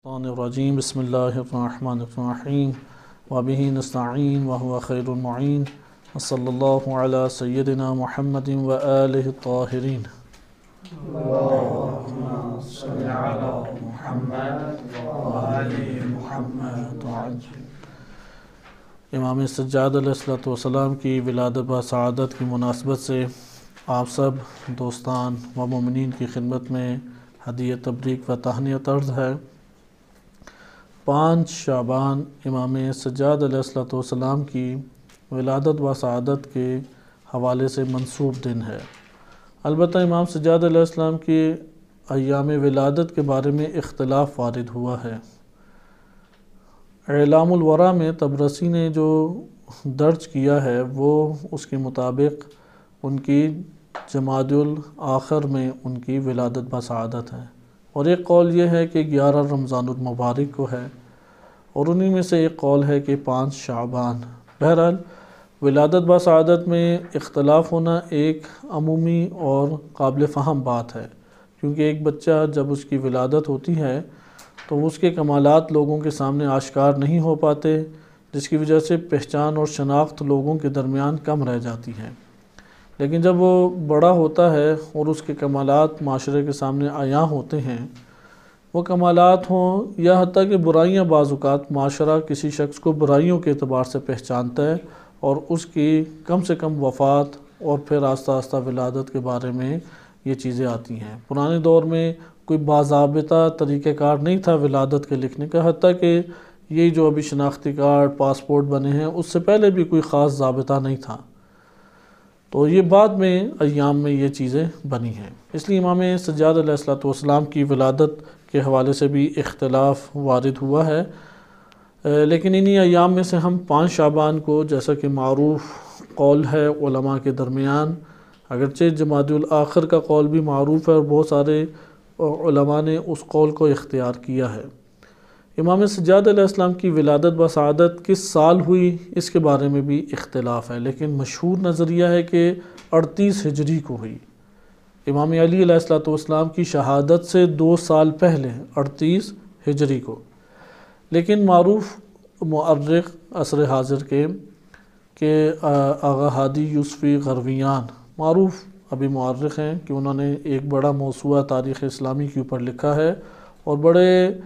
الشیطان الرجیم بسم اللہ الرحمن الرحیم وبہ نستعین وهو خیر المعین وصلی اللہ علی سیدنا محمد وآلہ الطاہرین اللہم صل علی محمد وآل محمد امام سجاد علیہ السلام کی ولادت و سعادت کی مناسبت سے آپ سب دوستان و مومنین کی خدمت میں ہدیہ تبریک و تہنیت عرض ہے۔ 5 شعبان امام سجاد علیہ السلام کی ولادت و سعادت کے حوالے سے منسوب دن ہے۔ البتہ امام سجاد علیہ السلام کی ایام ولادت کے بارے میں اختلاف وارد ہوا ہے۔ اعلام الورا میں طبرسی نے جو درج کیا ہے وہ اس کے مطابق ان کی جمادی الاخر میں ان کی ولادت و سعادت ہے، اور ایک قول یہ ہے کہ 11 رمضان المبارک کو ہے، اور انہی میں سے ایک قول ہے کہ 5 شعبان۔ بہرحال ولادت و سعادت میں اختلاف ہونا ایک عمومی اور قابل فہم بات ہے، کیونکہ ایک بچہ جب اس کی ولادت ہوتی ہے تو اس کے کمالات لوگوں کے سامنے آشکار نہیں ہو پاتے، جس کی وجہ سے پہچان اور شناخت لوگوں کے درمیان کم رہ جاتی ہے۔ لیکن جب وہ بڑا ہوتا ہے اور اس کے کمالات معاشرے کے سامنے عیاں ہوتے ہیں، وہ کمالات ہوں یا حتیٰ کہ برائیاں، بعض اوقات معاشرہ کسی شخص کو برائیوں کے اعتبار سے پہچانتا ہے اور اس کی کم سے کم وفات اور پھر آہستہ آہستہ ولادت کے بارے میں یہ چیزیں آتی ہیں۔ پرانے دور میں کوئی باضابطہ طریقہ کار نہیں تھا ولادت کے لکھنے کا، حتیٰ کہ یہ جو ابھی شناختی کارڈ، پاسپورٹ بنے ہیں، اس سے پہلے بھی کوئی خاص ضابطہ نہیں تھا، تو یہ بعد میں ایام میں یہ چیزیں بنی ہیں۔ اس لیے امام سجاد علیہ السلام کی ولادت کے حوالے سے بھی اختلاف وارد ہوا ہے، لیکن انہی ایام میں سے ہم 5 شعبان کو، جیسا کہ معروف قول ہے علماء کے درمیان، اگرچہ جمادی الاخر کا قول بھی معروف ہے اور بہت سارے علماء نے اس قول کو اختیار کیا ہے۔ امام سجاد علیہ السلام کی ولادت و سعادت کس سال ہوئی اس کے بارے میں بھی اختلاف ہے، لیکن مشہور نظریہ ہے کہ 38 ہجری کو ہوئی۔ امام علی علیہ السلام کی شہادت سے 2 سال پہلے 38 ہجری کو، لیکن معروف مؤرخ عصر حاضر کے آغا ہادی یوسفی غرویان معروف ابھی مؤرخ ہیں کہ انہوں نے ایک بڑا موسوعہ تاریخ اسلامی کے اوپر لکھا ہے اور بڑے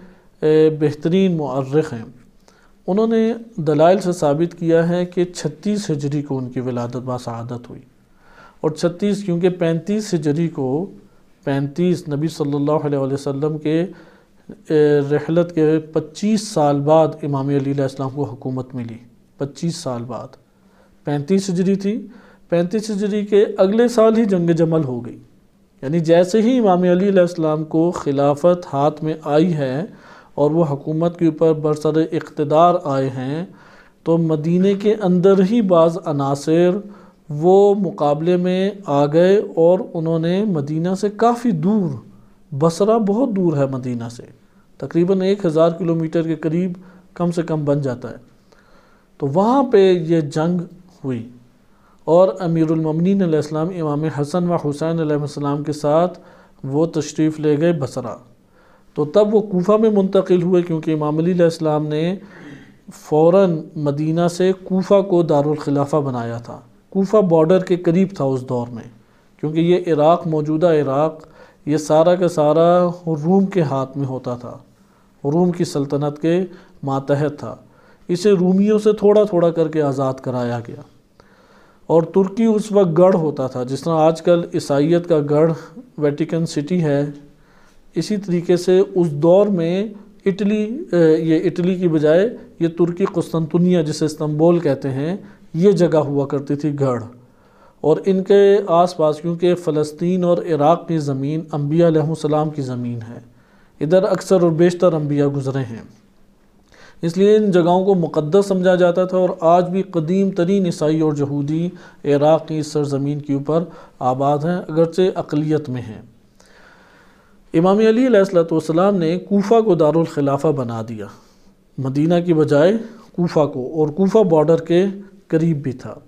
بہترین مؤرخ ہیں۔ انہوں نے دلائل سے ثابت کیا ہے کہ 36 ہجری کو ان کی ولادت و سعادت ہوئی، اور 36 کیونکہ 35 ہجری کو 35 نبی صلی اللہ علیہ وسلم کے رحلت کے 25 سال بعد امام علی علیہ السلام کو حکومت ملی۔ 25 سال بعد 35 ہجری تھی، 35 ہجری کے اگلے سال ہی جنگ جمل ہو گئی، یعنی جیسے ہی امام علی علیہ السلام کو خلافت ہاتھ میں آئی ہے اور وہ حکومت کے اوپر برسر اقتدار آئے ہیں، تو مدینے کے اندر ہی بعض عناصر وہ مقابلے میں آ گئے اور انہوں نے مدینہ سے کافی دور، بصرہ بہت دور ہے مدینہ سے، تقریباً 1000 کلومیٹر کے قریب کم سے کم بن جاتا ہے، تو وہاں پہ یہ جنگ ہوئی اور امیر المومنین علیہ السلام امام حسن و حسین علیہ السلام کے ساتھ وہ تشریف لے گئے بصرہ، تو تب وہ کوفہ میں منتقل ہوئے، کیونکہ امام علی علیہ السلام نے فوراً مدینہ سے کوفہ کو دارالخلافہ بنایا تھا۔ کوفہ بارڈر کے قریب تھا اس دور میں، کیونکہ یہ عراق، موجودہ عراق، یہ سارا کا سارا روم کے ہاتھ میں ہوتا تھا، روم کی سلطنت کے ماتحت تھا، اسے رومیوں سے تھوڑا تھوڑا کر کے آزاد کرایا گیا، اور ترکی اس وقت گڑھ ہوتا تھا، جس طرح آج کل عیسائیت کا گڑھ ویٹیکن سٹی ہے، اسی طریقے سے اس دور میں اٹلی کی بجائے یہ ترکی قسطنطنیہ، جسے استنبول کہتے ہیں، یہ جگہ ہوا کرتی تھی گڑھ، اور ان کے آس پاس کیونکہ فلسطین اور عراق کی زمین انبیاء علیہ السلام کی زمین ہے، ادھر اکثر اور بیشتر انبیاء گزرے ہیں، اس لیے ان جگہوں کو مقدس سمجھا جاتا تھا، اور آج بھی قدیم ترین عیسائی اور یہودی عراق کی سرزمین کے اوپر آباد ہیں، اگرچہ اقلیت میں ہیں۔ امام علی علیہ السلام نے کوفہ کو دارالخلافہ بنا دیا، مدینہ کی بجائے کوفہ کو، اور کوفہ بارڈر کے قریب بھی تھا۔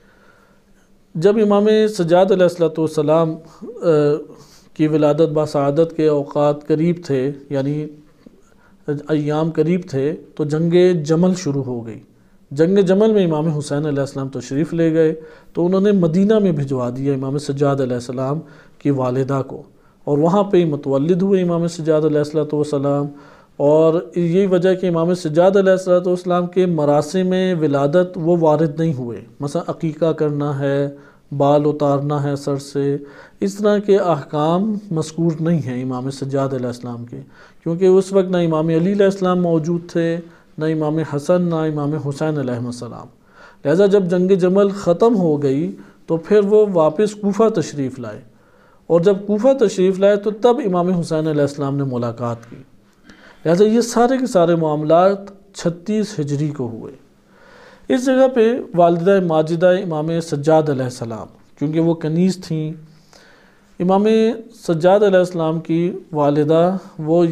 جب امام سجاد علیہ السلام کی ولادت با سعادت کے اوقات قریب تھے، یعنی ایام قریب تھے تو جنگ جمل شروع ہو گئی۔ جنگ جمل میں امام حسین علیہ السلام تشریف لے گئے تو انہوں نے مدینہ میں بھجوا دیا امام سجاد علیہ السلام کی والدہ کو، اور وہاں پہ ہی متولد ہوئے امام سجاد علیہ السلام۔ اور یہی وجہ کہ امام سجاد علیہ السلام کے مراسم ولادت وہ وارد نہیں ہوئے، مثلا عقیقہ کرنا ہے، بال اتارنا ہے سر سے، اس طرح کے احکام مذکور نہیں ہیں امام سجاد علیہ السلام کے، کیونکہ اس وقت نہ امام علی علیہ السلام موجود تھے، نہ امام حسن، نہ امام حسین علیہ السلام۔ لہذا جب جنگ جمل ختم ہو گئی تو پھر وہ واپس کوفہ تشریف لائے، اور جب کوفہ تشریف لائے تو تب امام حسین علیہ السلام نے ملاقات کی۔ لہذا یہ سارے کے سارے معاملات 36 ہجری کو ہوئے۔ اس جگہ پہ والدہ ماجدہ امام سجاد علیہ السلام، کیونکہ وہ کنیز تھیں، امام سجاد علیہ السلام کی والدہ وہ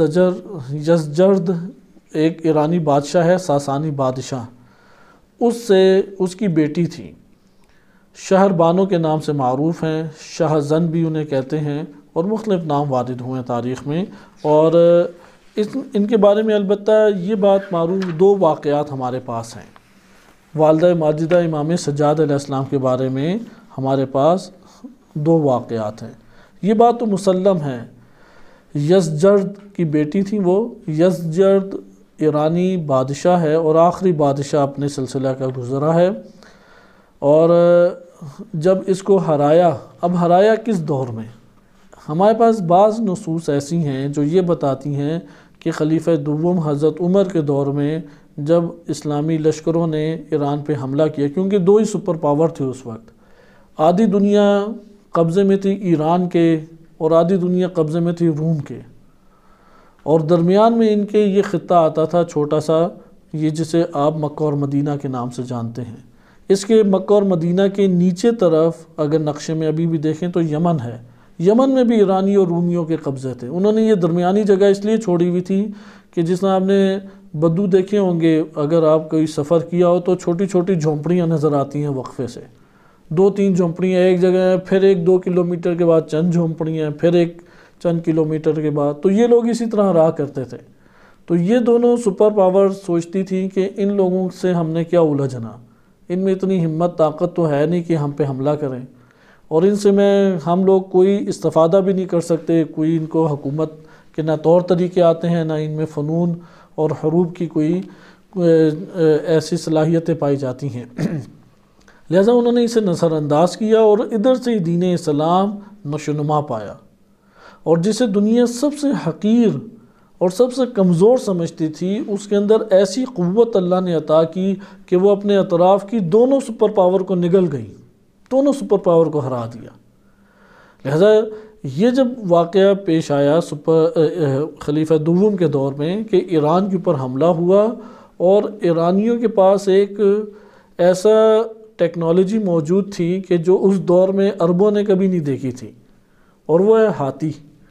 یزدجرد ایک ایرانی بادشاہ ہے، ساسانی بادشاہ، اس کی بیٹی تھی، شہر بانو کے نام سے معروف ہیں، شاہ زن بھی انہیں کہتے ہیں، اور مختلف نام وارد ہوئے ہیں تاریخ میں۔ اور ان کے بارے میں البتہ یہ بات معروف، 2 واقعات ہمارے پاس ہیں والدہ ماجدہ امام سجاد علیہ السلام کے بارے میں، ہمارے پاس 2 واقعات ہیں۔ یہ بات تو مسلم ہے، یزدجرد کی بیٹی تھی وہ، یزدجرد ایرانی بادشاہ ہے اور آخری بادشاہ اپنے سلسلہ کا گزرا ہے، اور جب اس کو ہرایا، اب ہرایا کس دور میں؟ ہمارے پاس بعض نصوص ایسی ہیں جو یہ بتاتی ہیں کہ خلیفہ دوم حضرت عمر کے دور میں جب اسلامی لشکروں نے ایران پہ حملہ کیا، کیونکہ 2 ہی سپر پاور تھے اس وقت، آدھی دنیا قبضے میں تھی ایران کے اور آدھی دنیا قبضے میں تھی روم کے، اور درمیان میں ان کے یہ خطہ آتا تھا چھوٹا سا، یہ جسے آپ مکہ اور مدینہ کے نام سے جانتے ہیں۔ اس کے مکہ اور مدینہ کے نیچے طرف اگر نقشے میں ابھی بھی دیکھیں تو یمن ہے، یمن میں بھی ایرانی اور رومیوں کے قبضے تھے۔ انہوں نے یہ درمیانی جگہ اس لیے چھوڑی ہوئی تھی کہ جس طرح آپ نے بدو دیکھے ہوں گے، اگر آپ کوئی سفر کیا ہو تو چھوٹی چھوٹی جھونپڑیاں نظر آتی ہیں وقفے سے، 2-3 جھونپڑیاں ایک جگہ ہیں، پھر 1-2 کلومیٹر کے بعد چند جھونپڑیاں ہیں، پھر ایک چند کلومیٹر کے بعد، تو یہ لوگ اسی طرح رہا کرتے تھے۔ تو یہ دونوں سپر پاور سوچتی تھی کہ ان لوگوں سے ہم نے کیا الجھنا، ان میں اتنی ہمت طاقت تو ہے نہیں کہ ہم پہ حملہ کریں، اور ان سے ہم لوگ کوئی استفادہ بھی نہیں کر سکتے، کوئی ان کو حکومت کے نہ طور طریقے آتے ہیں، نہ ان میں فنون اور حروب کی کوئی ایسی صلاحیتیں پائی جاتی ہیں۔ لہذا انہوں نے اسے نظر انداز کیا، اور ادھر سے دین اسلام نشوونما پایا، اور جسے دنیا سب سے حقیر اور سب سے کمزور سمجھتی تھی، اس کے اندر ایسی قوت اللہ نے عطا کی کہ وہ اپنے اطراف کی دونوں سپر پاور کو نگل گئی، دونوں سپر پاور کو ہرا دیا۔ لہذا یہ جب واقعہ پیش آیا خلیفہ دوم کے دور میں کہ ایران کے اوپر حملہ ہوا، اور ایرانیوں کے پاس ایک ایسا ٹیکنالوجی موجود تھی کہ جو اس دور میں عربوں نے کبھی نہیں دیکھی تھی، اور وہ ہے ہاتھی۔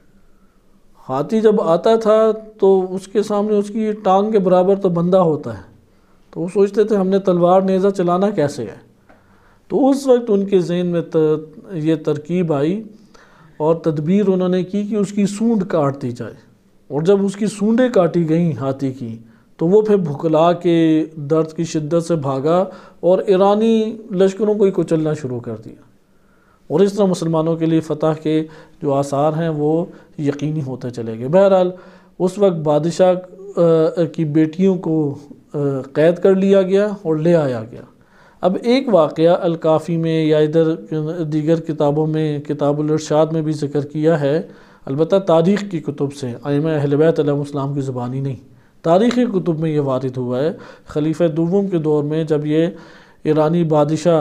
ہاتھی جب آتا تھا تو اس کے سامنے اس کی ٹانگ کے برابر تو بندہ ہوتا ہے، تو وہ سوچتے تھے ہم نے تلوار نیزہ چلانا کیسے ہے۔ تو اس وقت ان کے ذہن میں یہ ترکیب آئی اور تدبیر انہوں نے کی کہ اس کی سونڈ کاٹ دی جائے، اور جب اس کی سونڈیں کاٹی گئیں ہاتھی کی تو وہ پھر بھکلا کے درد کی شدت سے بھاگا اور ایرانی لشکروں کو ہی کچلنا شروع کر دیا، اور اس طرح مسلمانوں کے لیے فتح کے جو آثار ہیں وہ یقینی ہوتے چلے گئے۔ بہرحال اس وقت بادشاہ کی بیٹیوں کو قید کر لیا گیا اور لے آیا گیا۔ اب ایک واقعہ الکافی میں یا ادھر دیگر کتابوں میں، کتاب الارشاد میں بھی ذکر کیا ہے، البتہ تاریخ کی کتب سے، ائمہ اہل بیت علیہ السلام کی زبانی نہیں، تاریخی کتب میں یہ وارد ہوا ہے۔ خلیفہ دوم کے دور میں جب یہ ایرانی بادشاہ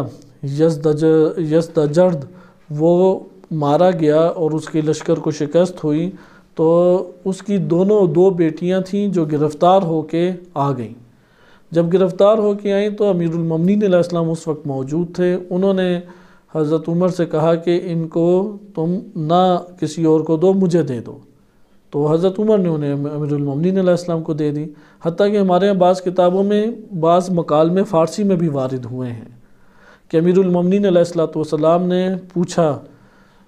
یزدجرد وہ مارا گیا اور اس کی لشکر کو شکست ہوئی، تو اس کی دو بیٹیاں تھیں جو گرفتار ہو کے آ گئیں۔ جب گرفتار ہو کے آئیں تو امیر المومنین علیہ السلام اس وقت موجود تھے، انہوں نے حضرت عمر سے کہا کہ ان کو تم نہ کسی اور کو دو، مجھے دے دو، تو حضرت عمر نے انہیں امیر المومنین علیہ السلام کو دے دی۔ حتیٰ کہ ہمارے یہاں بعض کتابوں میں بعض مکالمے فارسی میں بھی وارد ہوئے ہیں کہ امیر المومنین علیہ السلام نے پوچھا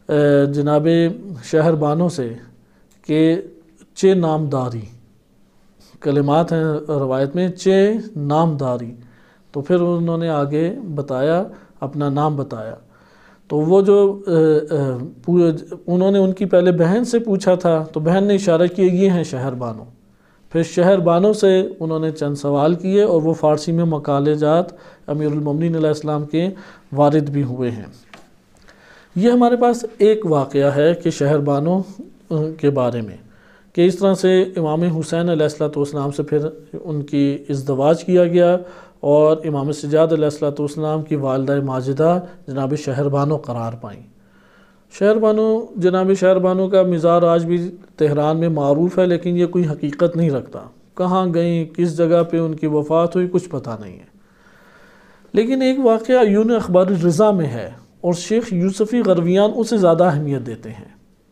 جناب شہر بانو سے کہ چے نام داری، کلمات ہیں روایت میں، چے نامداری، تو پھر انہوں نے آگے بتایا، اپنا نام بتایا. تو وہ جو انہوں نے ان کی پہلے بہن سے پوچھا تھا، تو بہن نے اشارہ کیا یہ ہیں شہر بانو. پھر شہر بانو سے انہوں نے چند سوال کیے، اور وہ فارسی میں مقالے جات امیر المومنین علیہ السلام کے وارد بھی ہوئے ہیں. یہ ہمارے پاس ایک واقعہ ہے کہ شہر بانو کے بارے میں، کہ اس طرح سے امام حسین علیہ السلام سے پھر ان کی ازدواج کیا گیا، اور امام سجاد علیہ السلام کی والدہ ماجدہ جناب شہر بانو قرار پائیں. شہر بانو، جناب شہر بانو کا مزار آج بھی تہران میں معروف ہے، لیکن یہ کوئی حقیقت نہیں رکھتا. کہاں گئیں، کس جگہ پہ ان کی وفات ہوئی، کچھ پتہ نہیں ہے. لیکن ایک واقعہ عیون اخبار رضا میں ہے، اور شیخ یوسفی غرویان اسے زیادہ اہمیت دیتے ہیں.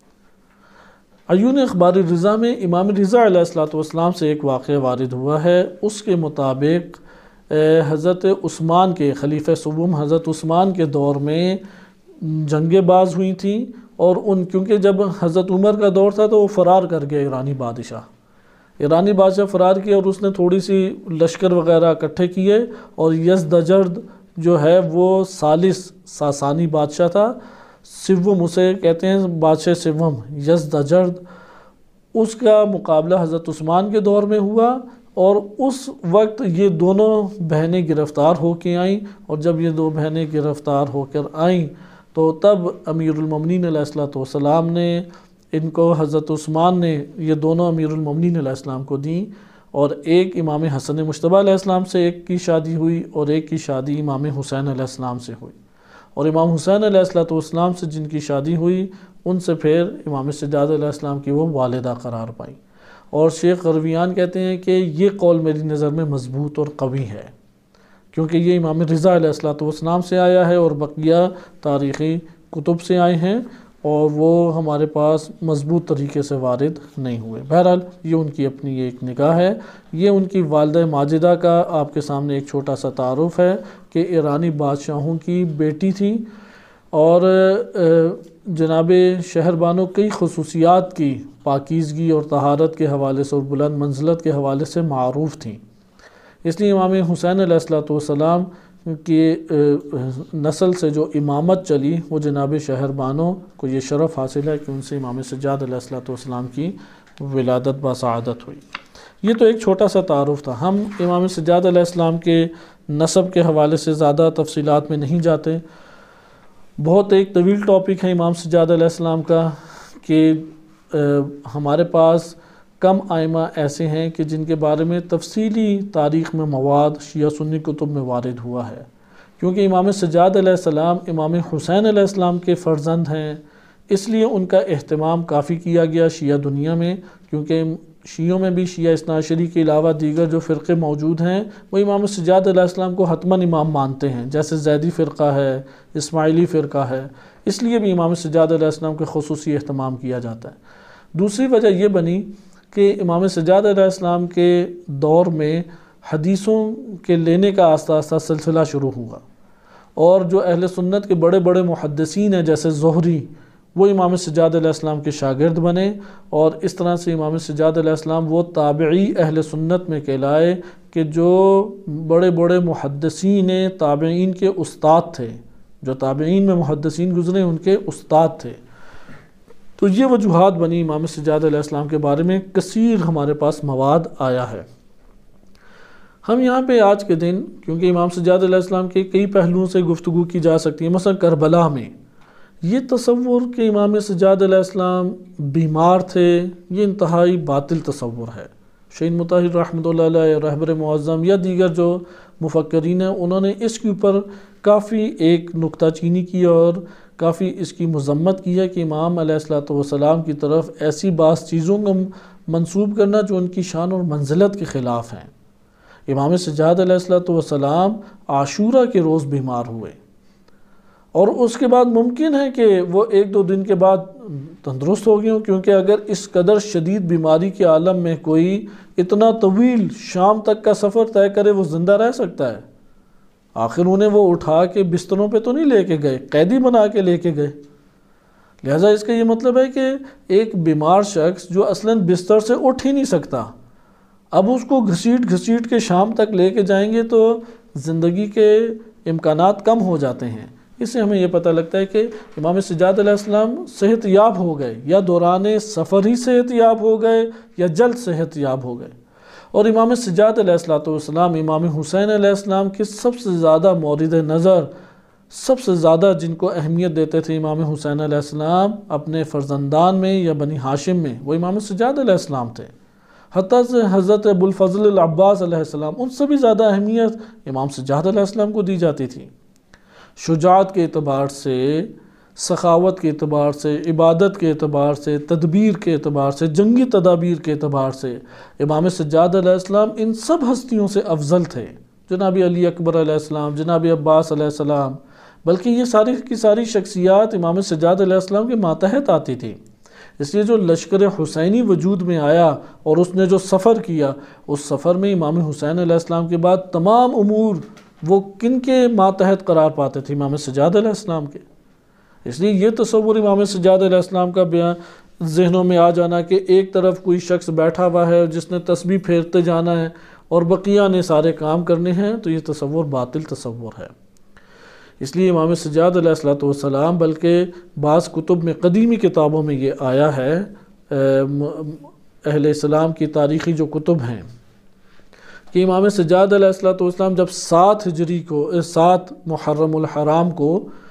عیون اخبار رضا میں امام رضا علیہ السلام سے ایک واقعہ وارد ہوا ہے. اس کے مطابق حضرت عثمان کے خلیفہ سوم حضرت عثمان کے دور میں جنگیں باز ہوئی تھیں، اور کیونکہ جب حضرت عمر کا دور تھا تو وہ فرار کر گیا ایرانی بادشاہ فرار کیا، اور اس نے تھوڑی سی لشکر وغیرہ اکٹھے کیے، اور یزدجرد جو ہے وہ ثالث ساسانی بادشاہ تھا، سوم اسے کہتے ہیں، بادشاہ سوم یزدجرد، اس کا مقابلہ حضرت عثمان کے دور میں ہوا. اور اس وقت یہ دونوں بہنیں گرفتار ہو کے آئیں، اور جب یہ دو بہنیں گرفتار ہو کر آئیں تو تب امیر المومنین علیہ السلام نے ان کو، حضرت عثمان نے یہ دونوں امیر المومنین علیہ السلام کو دیں. اور ایک امام حسن مجتبی علیہ السلام سے ایک کی شادی ہوئی، اور ایک کی شادی امام حسین علیہ السلام سے ہوئی. اور امام حسین علیہ السلام سے جن کی شادی ہوئی، ان سے پھر امام سجاد علیہ السلام کی وہ والدہ قرار پائیں. اور شیخ غرویان کہتے ہیں کہ یہ قول میری نظر میں مضبوط اور قوی ہے، کیونکہ یہ امام رضا علیہ السلام سے آیا ہے، اور بقیہ تاریخی کتب سے آئے ہیں، اور وہ ہمارے پاس مضبوط طریقے سے وارد نہیں ہوئے. بہرحال یہ ان کی اپنی ایک نگاہ ہے. یہ ان کی والدہ ماجدہ کا آپ کے سامنے ایک چھوٹا سا تعارف ہے کہ ایرانی بادشاہوں کی بیٹی تھی، اور جناب شہر بانو کئی خصوصیات کی پاکیزگی اور طہارت کے حوالے سے اور بلند منزلت کے حوالے سے معروف تھیں. اس لیے امام حسین علیہ السلام کی نسل سے جو امامت چلی، وہ جناب شہر بانو کو یہ شرف حاصل ہے کہ ان سے امام سجاد علیہ السلام کی ولادت بسعادت ہوئی. یہ تو ایک چھوٹا سا تعارف تھا. ہم امام سجاد علیہ السلام کے نسب کے حوالے سے زیادہ تفصیلات میں نہیں جاتے. بہت ایک طویل ٹاپک ہے امام سجاد علیہ السلام کا، کہ ہمارے پاس کم ائمہ ایسے ہیں کہ جن کے بارے میں تفصیلی تاریخ میں مواد شیعہ سنی کتب میں وارد ہوا ہے. کیونکہ امام سجاد علیہ السلام امام حسین علیہ السلام کے فرزند ہیں، اس لیے ان کا اہتمام کافی کیا گیا شیعہ دنیا میں. کیونکہ شیعوں میں بھی شیعہ اثنا عشری کے علاوہ دیگر جو فرقے موجود ہیں، وہ امام سجاد علیہ السلام کو حتماً امام مانتے ہیں، جیسے زیدی فرقہ ہے، اسماعیلی فرقہ ہے. اس لیے بھی امام سجاد علیہ السلام کے خصوصی اہتمام کیا جاتا ہے. دوسری وجہ یہ بنی کہ امام سجاد علیہ السلام کے دور میں حدیثوں کے لینے کا آہستہ آہستہ سلسلہ شروع ہوا، اور جو اہل سنت کے بڑے بڑے محدثین ہیں جیسے زہری، وہ امام سجاد علیہ السلام کے شاگرد بنے. اور اس طرح سے امام سجاد علیہ السلام وہ تابعی اہل سنت میں کہلائے کہ جو بڑے بڑے محدثین تابعین کے استاد تھے، جو تابعین میں محدثین گزرے ان کے استاد تھے. تو یہ وجوہات بنی امام سجاد علیہ السلام کے بارے میں کثیر ہمارے پاس مواد آیا ہے. ہم یہاں پہ آج کے دن، کیونکہ امام سجاد علیہ السلام کے کئی پہلوؤں سے گفتگو کی جا سکتی ہے، مثلا کربلا میں یہ تصور کہ امام سجاد علیہ السلام بیمار تھے، یہ انتہائی باطل تصور ہے. شہید مطہر رحمۃ اللہ علیہ، رہبر معظم یا دیگر جو مفکرین ہیں، انہوں نے اس کے اوپر کافی ایک نکتہ چینی کی اور کافی اس کی مذمت کی ہے کہ امام علیہ السلام کی طرف ایسی بعض چیزوں کو منسوب کرنا جو ان کی شان اور منزلت کے خلاف ہیں. امام سجاد علیہ السلام عاشورہ کے روز بیمار ہوئے، اور اس کے بعد ممکن ہے کہ وہ ایک دو دن کے بعد تندرست ہو گئے ہوں، کیونکہ اگر اس قدر شدید بیماری کے عالم میں کوئی اتنا طویل شام تک کا سفر طے کرے، وہ زندہ رہ سکتا ہے؟ آخر انہیں وہ اٹھا کے بستروں پہ تو نہیں لے کے گئے، قیدی بنا کے لے کے گئے. لہٰذا اس کا یہ مطلب ہے کہ ایک بیمار شخص جو اصلاً بستر سے اٹھ ہی نہیں سکتا، اب اس کو گھسیٹ گھسیٹ کے شام تک لے کے جائیں گے تو زندگی کے امکانات کم ہو جاتے ہیں۔ اس سے ہمیں یہ پتہ لگتا ہے کہ امام سجاد علیہ السلام صحت یاب ہو گئے، یا دوران سفر ہی صحت یاب ہو گئے یا جلد صحت یاب ہو گئے۔ اور امام سجاد علیہ السلام امام حسین علیہ السلام کے سب سے زیادہ مورد نظر، سب سے زیادہ جن کو اہمیت دیتے تھے امام حسین علیہ السلام اپنے فرزندان میں یا بنی ہاشم میں، وہ امام سجاد علیہ السلام تھے۔ حتیٰ سے حضرت ابوالفضل العباس علیہ السلام، ان سے بھی زیادہ اہمیت امام سجاد علیہ السلام کو دی جاتی تھی۔ شجاعت کے اعتبار سے، سخاوت کے اعتبار سے، عبادت کے اعتبار سے، تدبیر کے اعتبار سے، جنگی تدابیر کے اعتبار سے امام سجاد علیہ السلام ان سب ہستیوں سے افضل تھے۔ جناب علی اکبر علیہ السلام، جناب عباس علیہ السلام، بلکہ یہ ساری کی ساری شخصیات امام سجاد علیہ السلام کے ماتحت آتی تھی۔ اس لیے جو لشکر حسینی وجود میں آیا اور اس نے جو سفر کیا، اس سفر میں امام حسین علیہ السلام کے بعد تمام امور وہ کن کے ماتحت قرار پاتے تھے؟ امام سجاد علیہ السلام کے۔ اس لیے یہ تصور امام سجاد علیہ السلام کا بیان ذہنوں میں آ جانا کہ ایک طرف کوئی شخص بیٹھا ہوا ہے جس نے تسبیح پھیرتے جانا ہے اور بقیہ نے سارے کام کرنے ہیں، تو یہ تصور باطل تصور ہے۔ اس لیے امام سجاد علیہ السلام، بلکہ بعض کتب میں، قدیمی کتابوں میں یہ آیا ہے، اہل اسلام کی تاریخی جو کتب ہیں، کہ امام سجاد علیہ السلام جب 7 ہجری کو، 7 محرم الحرام کو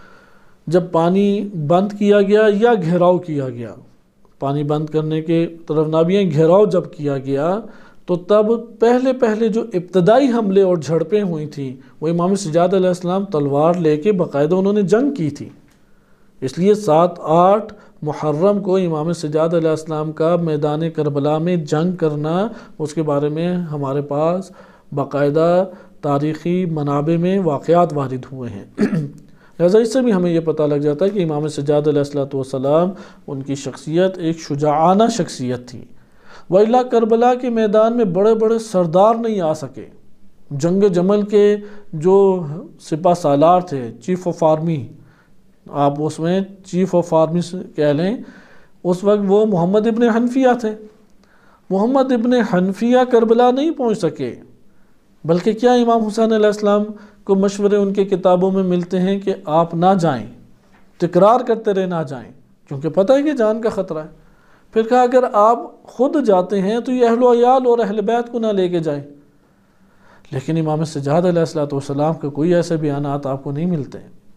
جب پانی بند کیا گیا یا گھیراؤ کیا گیا، پانی بند کرنے کے طرف نہ بھی گھیراؤ جب کیا گیا، تو تب پہلے جو ابتدائی حملے اور جھڑپیں ہوئی تھیں وہ امام سجاد علیہ السلام تلوار لے کے باقاعدہ انہوں نے جنگ کی تھی۔ اس لیے 7-8 محرم کو امام سجاد علیہ السلام کا میدان کربلا میں جنگ کرنا، اس کے بارے میں ہمارے پاس باقاعدہ تاریخی منابع میں واقعات وارد ہوئے ہیں۔ لہذا اس سے بھی ہمیں یہ پتہ لگ جاتا ہے کہ امام سجاد علیہ السلام ان کی شخصیت ایک شجاعانہ شخصیت تھی۔ وَإِلَّا کربلا کے میدان میں بڑے بڑے سردار نہیں آ سکے۔ جنگ جمل کے جو سپہ سالار تھے، چیف آف آرمی، آپ اس میں چیف آف آرمی کہہ لیں، اس وقت وہ محمد ابن حنفیہ تھے۔ محمد ابن حنفیہ کربلا نہیں پہنچ سکے، بلکہ کیا امام حسین علیہ السلام کو مشورے ان کے کتابوں میں ملتے ہیں کہ آپ نہ جائیں، تکرار کرتے رہے نہ جائیں، کیونکہ پتہ ہے کہ جان کا خطرہ ہے۔ پھر کہا اگر آپ خود جاتے ہیں تو یہ اہل و عیال اور اہل بیت کو نہ لے کے جائیں۔ لیکن امام سجاد علیہ السلام کے کوئی ایسے بیانات آپ کو نہیں ملتے۔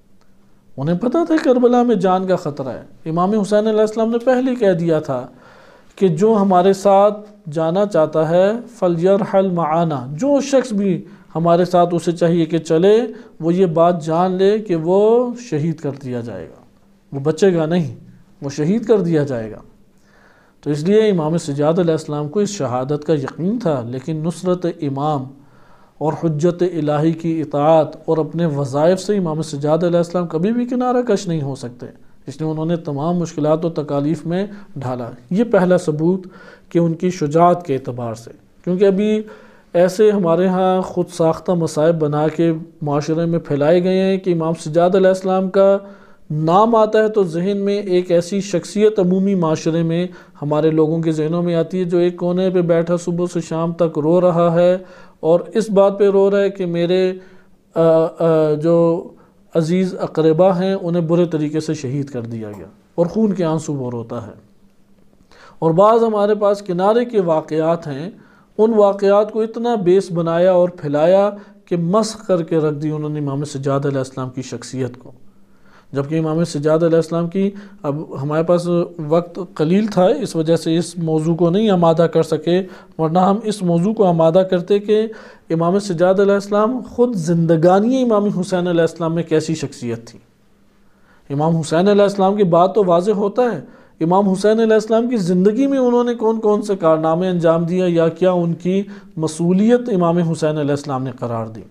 انہیں پتہ تھا کربلا میں جان کا خطرہ ہے۔ امام حسین علیہ السلام نے پہلے کہہ دیا تھا کہ جو ہمارے ساتھ جانا چاہتا ہے فَلْيَرْحَلْ مَعَانَا، جو شخص بھی ہمارے ساتھ اسے چاہیے کہ چلے، وہ یہ بات جان لے کہ وہ شہید کر دیا جائے گا، وہ بچے گا نہیں، وہ شہید کر دیا جائے گا۔ تو اس لیے امام سجاد علیہ السلام کو اس شہادت کا یقین تھا، لیکن نصرت امام اور حجت الہی کی اطاعت اور اپنے وظائف سے امام سجاد علیہ السلام کبھی بھی کنارہ کش نہیں ہو سکتے، اس لیے انہوں نے تمام مشکلات و تکالیف میں ڈھالا۔ یہ پہلا ثبوت کہ ان کی شجاعت کے اعتبار سے، کیونکہ ابھی ایسے ہمارے ہاں خود ساختہ مصائب بنا کے معاشرے میں پھیلائے گئے ہیں کہ امام سجاد علیہ السلام کا نام آتا ہے تو ذہن میں ایک ایسی شخصیت عمومی معاشرے میں ہمارے لوگوں کے ذہنوں میں آتی ہے جو ایک کونے پہ بیٹھا صبح سے شام تک رو رہا ہے، اور اس بات پہ رو رہا ہے کہ میرے جو عزیز اقربا ہیں انہیں برے طریقے سے شہید کر دیا گیا، اور خون کے آنسو وہ روتا ہے۔ اور بعض ہمارے پاس کنارے کے واقعات ہیں، ان واقعات کو اتنا بیس بنایا اور پھیلایا کہ مسخ کر کے رکھ دی انہوں نے امام سجاد علیہ السلام کی شخصیت کو، جبکہ امام سجاد علیہ السلام کی، اب ہمارے پاس وقت قلیل تھا اس وجہ سے اس موضوع کو نہیں آمادہ کر سکے، ورنہ ہم اس موضوع کو آمادہ کرتے کہ امام سجاد علیہ السلام خود زندگانی امام حسین علیہ السلام میں کیسی شخصیت تھی۔ امام حسین علیہ السلام کی بات تو واضح ہوتا ہے، امام حسین علیہ السلام کی زندگی میں انہوں نے کون کون سے کارنامے انجام دیا یا کیا ان کی مسئولیت امام حسین علیہ السلام نے قرار دی۔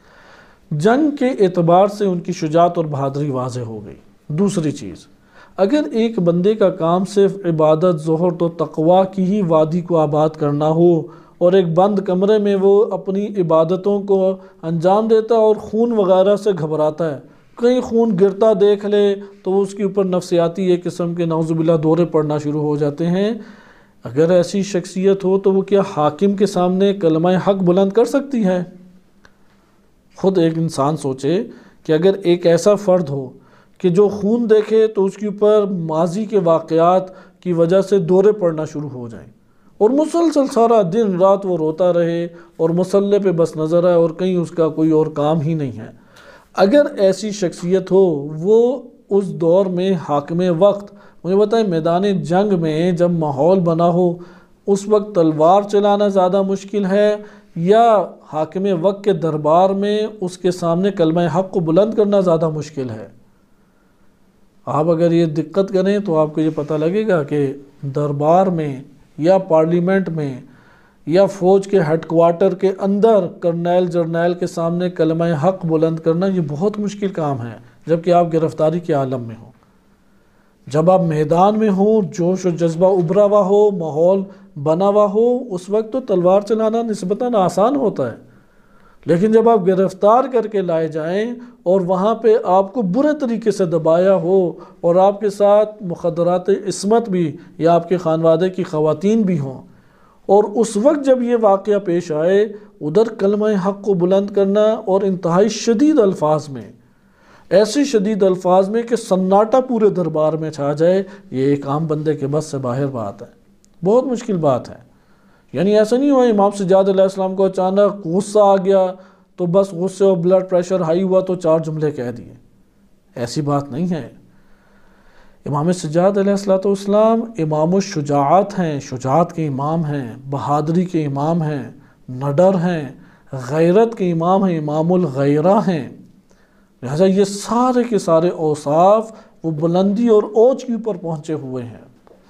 جنگ کے اعتبار سے ان کی شجاعت اور بہادری واضح ہو گئی۔ دوسری چیز، اگر ایک بندے کا کام صرف عبادت، زہد و تقوی کی ہی وادی کو آباد کرنا ہو، اور ایک بند کمرے میں وہ اپنی عبادتوں کو انجام دیتا اور خون وغیرہ سے گھبراتا ہے، کہیں خون گرتا دیکھ لے تو اس کے اوپر نفسیاتی ایک قسم کے نعوذ باللہ دورے پڑنا شروع ہو جاتے ہیں، اگر ایسی شخصیت ہو تو وہ کیا حاکم کے سامنے کلمہ حق بلند کر سکتی ہے؟ خود ایک انسان سوچے کہ اگر ایک ایسا فرد ہو کہ جو خون دیکھے تو اس کے اوپر ماضی کے واقعات کی وجہ سے دورے پڑنا شروع ہو جائیں، اور مسلسل سارا دن رات وہ روتا رہے اور مسلح پہ بس نظر آئے اور کہیں اس کا کوئی اور کام ہی نہیں ہے، اگر ایسی شخصیت ہو وہ اس دور میں حاکم وقت، مجھے بتائیں میدان جنگ میں جب ماحول بنا ہو اس وقت تلوار چلانا زیادہ مشکل ہے یا حاکم وقت کے دربار میں اس کے سامنے کلمہ حق کو بلند کرنا زیادہ مشکل ہے؟ آپ اگر یہ دقت کریں تو آپ کو یہ پتہ لگے گا کہ دربار میں یا پارلیمنٹ میں یا فوج کے ہیڈ کوارٹر کے اندر کرنیل جرنیل کے سامنے کلمہ حق بلند کرنا یہ بہت مشکل کام ہے، جبکہ آپ گرفتاری کے عالم میں ہوں۔ جب آپ میدان میں ہوں، جوش و جذبہ ابھرا ہوا ہو، ماحول بنا ہوا ہو، اس وقت تو تلوار چلانا نسبتاً آسان ہوتا ہے، لیکن جب آپ گرفتار کر کے لائے جائیں اور وہاں پہ آپ کو برے طریقے سے دبایا ہو اور آپ کے ساتھ مخدرات عصمت بھی یا آپ کے خانوادے کی خواتین بھی ہوں، اور اس وقت جب یہ واقعہ پیش آئے ادھر کلمہ حق کو بلند کرنا اور انتہائی شدید الفاظ میں، ایسے شدید الفاظ میں کہ سناٹا پورے دربار میں چھا جائے، یہ ایک عام بندے کے بس سے باہر بات ہے، بہت مشکل بات ہے۔ یعنی ایسا نہیں ہوا امام سجاد علیہ السلام کو اچانک غصہ آ گیا تو بس غصے اور بلڈ پریشر ہائی ہوا تو 4 جملے کہہ دیے، ایسی بات نہیں ہے۔ امام سجاد علیہ السلام امام الشجاعت ہیں، شجاعت کے امام ہیں، بہادری کے امام ہیں، نڈر ہیں، غیرت کے امام ہیں، امام الغیرہ ہیں، لہذا یہ سارے کے سارے اوصاف وہ بلندی اور اوج کے اوپر پہنچے ہوئے ہیں۔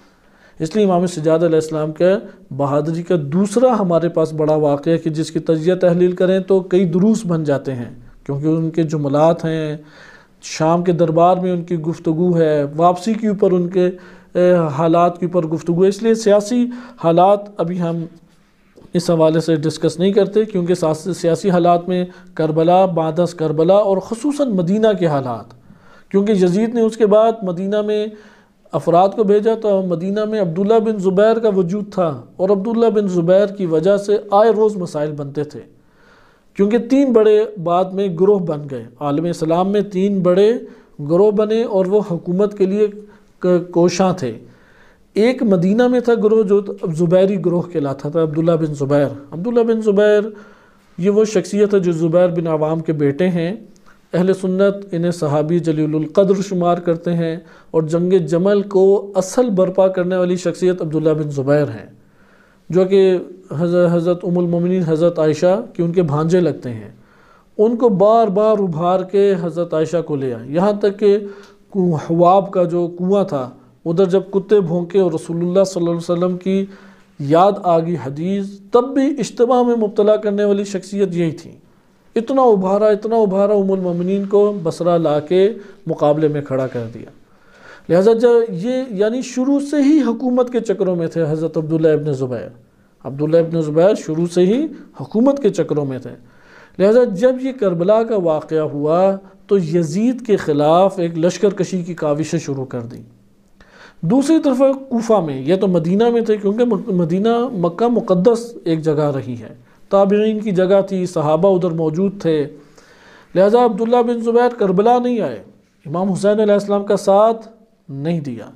اس لیے امام سجاد علیہ السلام کے بہادری کا دوسرا ہمارے پاس بڑا واقعہ کہ جس کی تجزیہ تحلیل کریں تو کئی دروس بن جاتے ہیں، کیونکہ ان کے جملات ہیں، شام کے دربار میں ان کی گفتگو ہے، واپسی کے اوپر ان کے حالات کے اوپر گفتگو ہے۔ اس لیے سیاسی حالات ابھی ہم اس حوالے سے ڈسکس نہیں کرتے، کیونکہ سیاسی حالات میں کربلا، بعد از کربلا اور خصوصاً مدینہ کے حالات، کیونکہ یزید نے اس کے بعد مدینہ میں افراد کو بھیجا تو مدینہ میں عبداللہ بن زبیر کا وجود تھا، اور عبداللہ بن زبیر کی وجہ سے آئے روز مسائل بنتے تھے، کیونکہ 3 بڑے بعد میں گروہ بن گئے، عالم اسلام میں 3 بڑے گروہ بنے اور وہ حکومت کے لیے کوشاں تھے۔ ایک مدینہ میں تھا گروہ جو زبیری گروہ کہلاتا تھا، عبداللہ بن زبیر۔ عبداللہ بن زبیر یہ وہ شخصیت ہے جو زبیر بن عوام کے بیٹے ہیں، اہل سنت انہیں صحابی جلیل القدر شمار کرتے ہیں، اور جنگ جمل کو اصل برپا کرنے والی شخصیت عبداللہ بن زبیر ہیں، جو کہ حضرت ام المومنین حضرت عائشہ کی ان کے بھانجے لگتے ہیں۔ ان کو بار بار ابھار کے حضرت عائشہ کو لے آئے، یہاں تک کہ حواب کا جو کنواں تھا ادھر جب کتے بھونکے اور رسول اللہ صلی اللہ علیہ وسلم کی یاد آگئی حدیث، تب بھی اجتماع میں مبتلا کرنے والی شخصیت یہی تھی۔ اتنا ابھارا ام المومنین کو بصرہ لا کے مقابلے میں کھڑا کر دیا۔ لہذا جب یہ یعنی شروع سے ہی حکومت کے چکروں میں تھے حضرت عبداللہ ابن زبیر۔ عبداللہ ابن زبیر شروع سے ہی حکومت کے چکروں میں تھے۔ لہذا جب یہ کربلا کا واقعہ ہوا تو یزید کے خلاف ایک لشکر کشی کی کاوشیں شروع کر دی۔ دوسری طرف کوفہ میں، یہ تو مدینہ میں تھے کیونکہ مدینہ مکہ مقدس ایک جگہ رہی ہے، تابعین کی جگہ تھی، صحابہ ادھر موجود تھے، لہذا عبداللہ بن زبیر کربلا نہیں آئے، امام حسین علیہ السلام کا ساتھ نہیں دیا،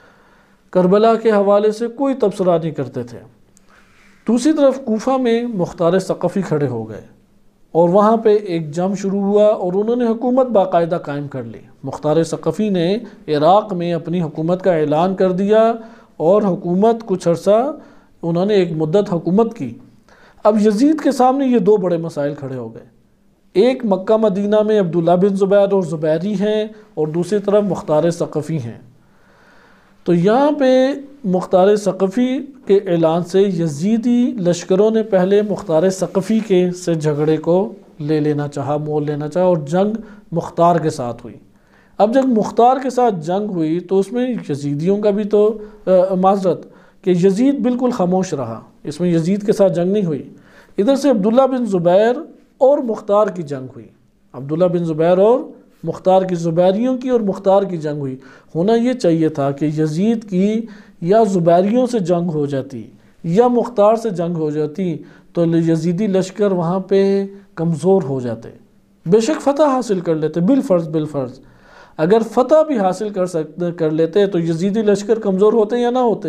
کربلا کے حوالے سے کوئی تبصرہ نہیں کرتے تھے۔ دوسری طرف کوفہ میں مختار ثقفی کھڑے ہو گئے اور وہاں پہ ایک جنگ شروع ہوا اور انہوں نے حکومت باقاعدہ قائم کر لی۔ مختار ثقفی نے عراق میں اپنی حکومت کا اعلان کر دیا اور حکومت کچھ عرصہ انہوں نے ایک مدت حکومت کی۔ اب یزید کے سامنے یہ 2 بڑے مسائل کھڑے ہو گئے، ایک مکہ مدینہ میں عبداللہ بن زبیر اور زبیری ہیں اور دوسری طرف مختار ثقفی ہیں۔ تو یہاں پہ مختار ثقفی کے اعلان سے یزیدی لشکروں نے پہلے مختار ثقفی کے سے جھگڑے کو لے لینا چاہا، مول لینا چاہا، اور جنگ مختار کے ساتھ ہوئی۔ اب جب مختار کے ساتھ جنگ ہوئی تو اس میں یزیدیوں کا بھی تو معذرت کہ یزید بالکل خاموش رہا، اس میں یزید کے ساتھ جنگ نہیں ہوئی، ادھر سے عبداللہ بن زبیر اور مختار کی جنگ ہوئی، عبداللہ بن زبیر اور مختار کی زبیریوں کی اور مختار کی جنگ ہوئی. ہونا یہ چاہیے تھا کہ یزید کی یا زبیریوں سے جنگ ہو جاتی یا مختار سے جنگ ہو جاتی تو یزیدی لشکر وہاں پہ کمزور ہو جاتے. بے شک فتح حاصل کر لیتے بالفرض. اگر فتح بھی حاصل کر لیتے تو یزیدی لشکر کمزور ہوتے یا نہ ہوتے.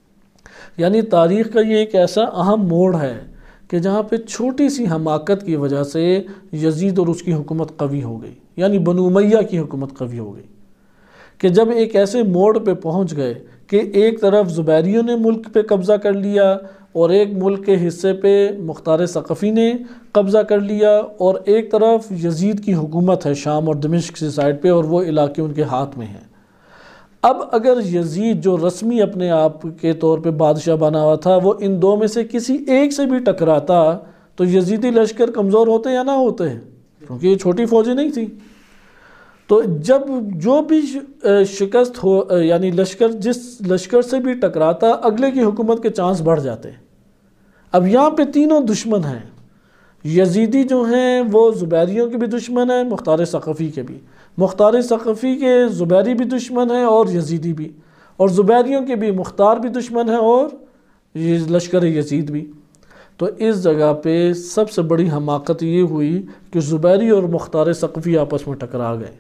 یعنی تاریخ کا یہ ایک ایسا اہم موڑ ہے کہ جہاں پہ چھوٹی سی حماقت کی وجہ سے یزید اور اس کی حکومت قوی ہو گئی، یعنی بنو امیہ کی حکومت قوی ہو گئی، کہ جب ایک ایسے موڑ پہ پہنچ گئے کہ ایک طرف زبیریوں نے ملک پہ قبضہ کر لیا اور ایک ملک کے حصے پہ مختار ثقفی نے قبضہ کر لیا، اور ایک طرف یزید کی حکومت ہے شام اور دمشق کی سائڈ پہ اور وہ علاقے ان کے ہاتھ میں ہیں. اب اگر یزید جو رسمی اپنے آپ کے طور پہ بادشاہ بنا ہوا تھا وہ ان دو میں سے کسی ایک سے بھی ٹکراتا تو یزیدی لشکر کمزور ہوتے یا نہ ہوتے، کیونکہ یہ چھوٹی فوجیں نہیں تھی. تو جب جو بھی شکست ہو، یعنی لشکر جس لشکر سے بھی ٹکراتا اگلے کی حکومت کے چانس بڑھ جاتے. اب یہاں پہ تینوں دشمن ہیں، یزیدی جو ہیں وہ زبیریوں کے بھی دشمن ہیں، مختار ثقفی کے بھی، مختار ثقفی کے زبیری بھی دشمن ہیں اور یزیدی بھی، اور زبیریوں کے بھی مختار بھی دشمن ہیں اور لشکر یزید بھی. تو اس جگہ پہ سب سے بڑی حماقت یہ ہوئی کہ زبیری اور مختار ثقفی آپس میں ٹکرا گئے،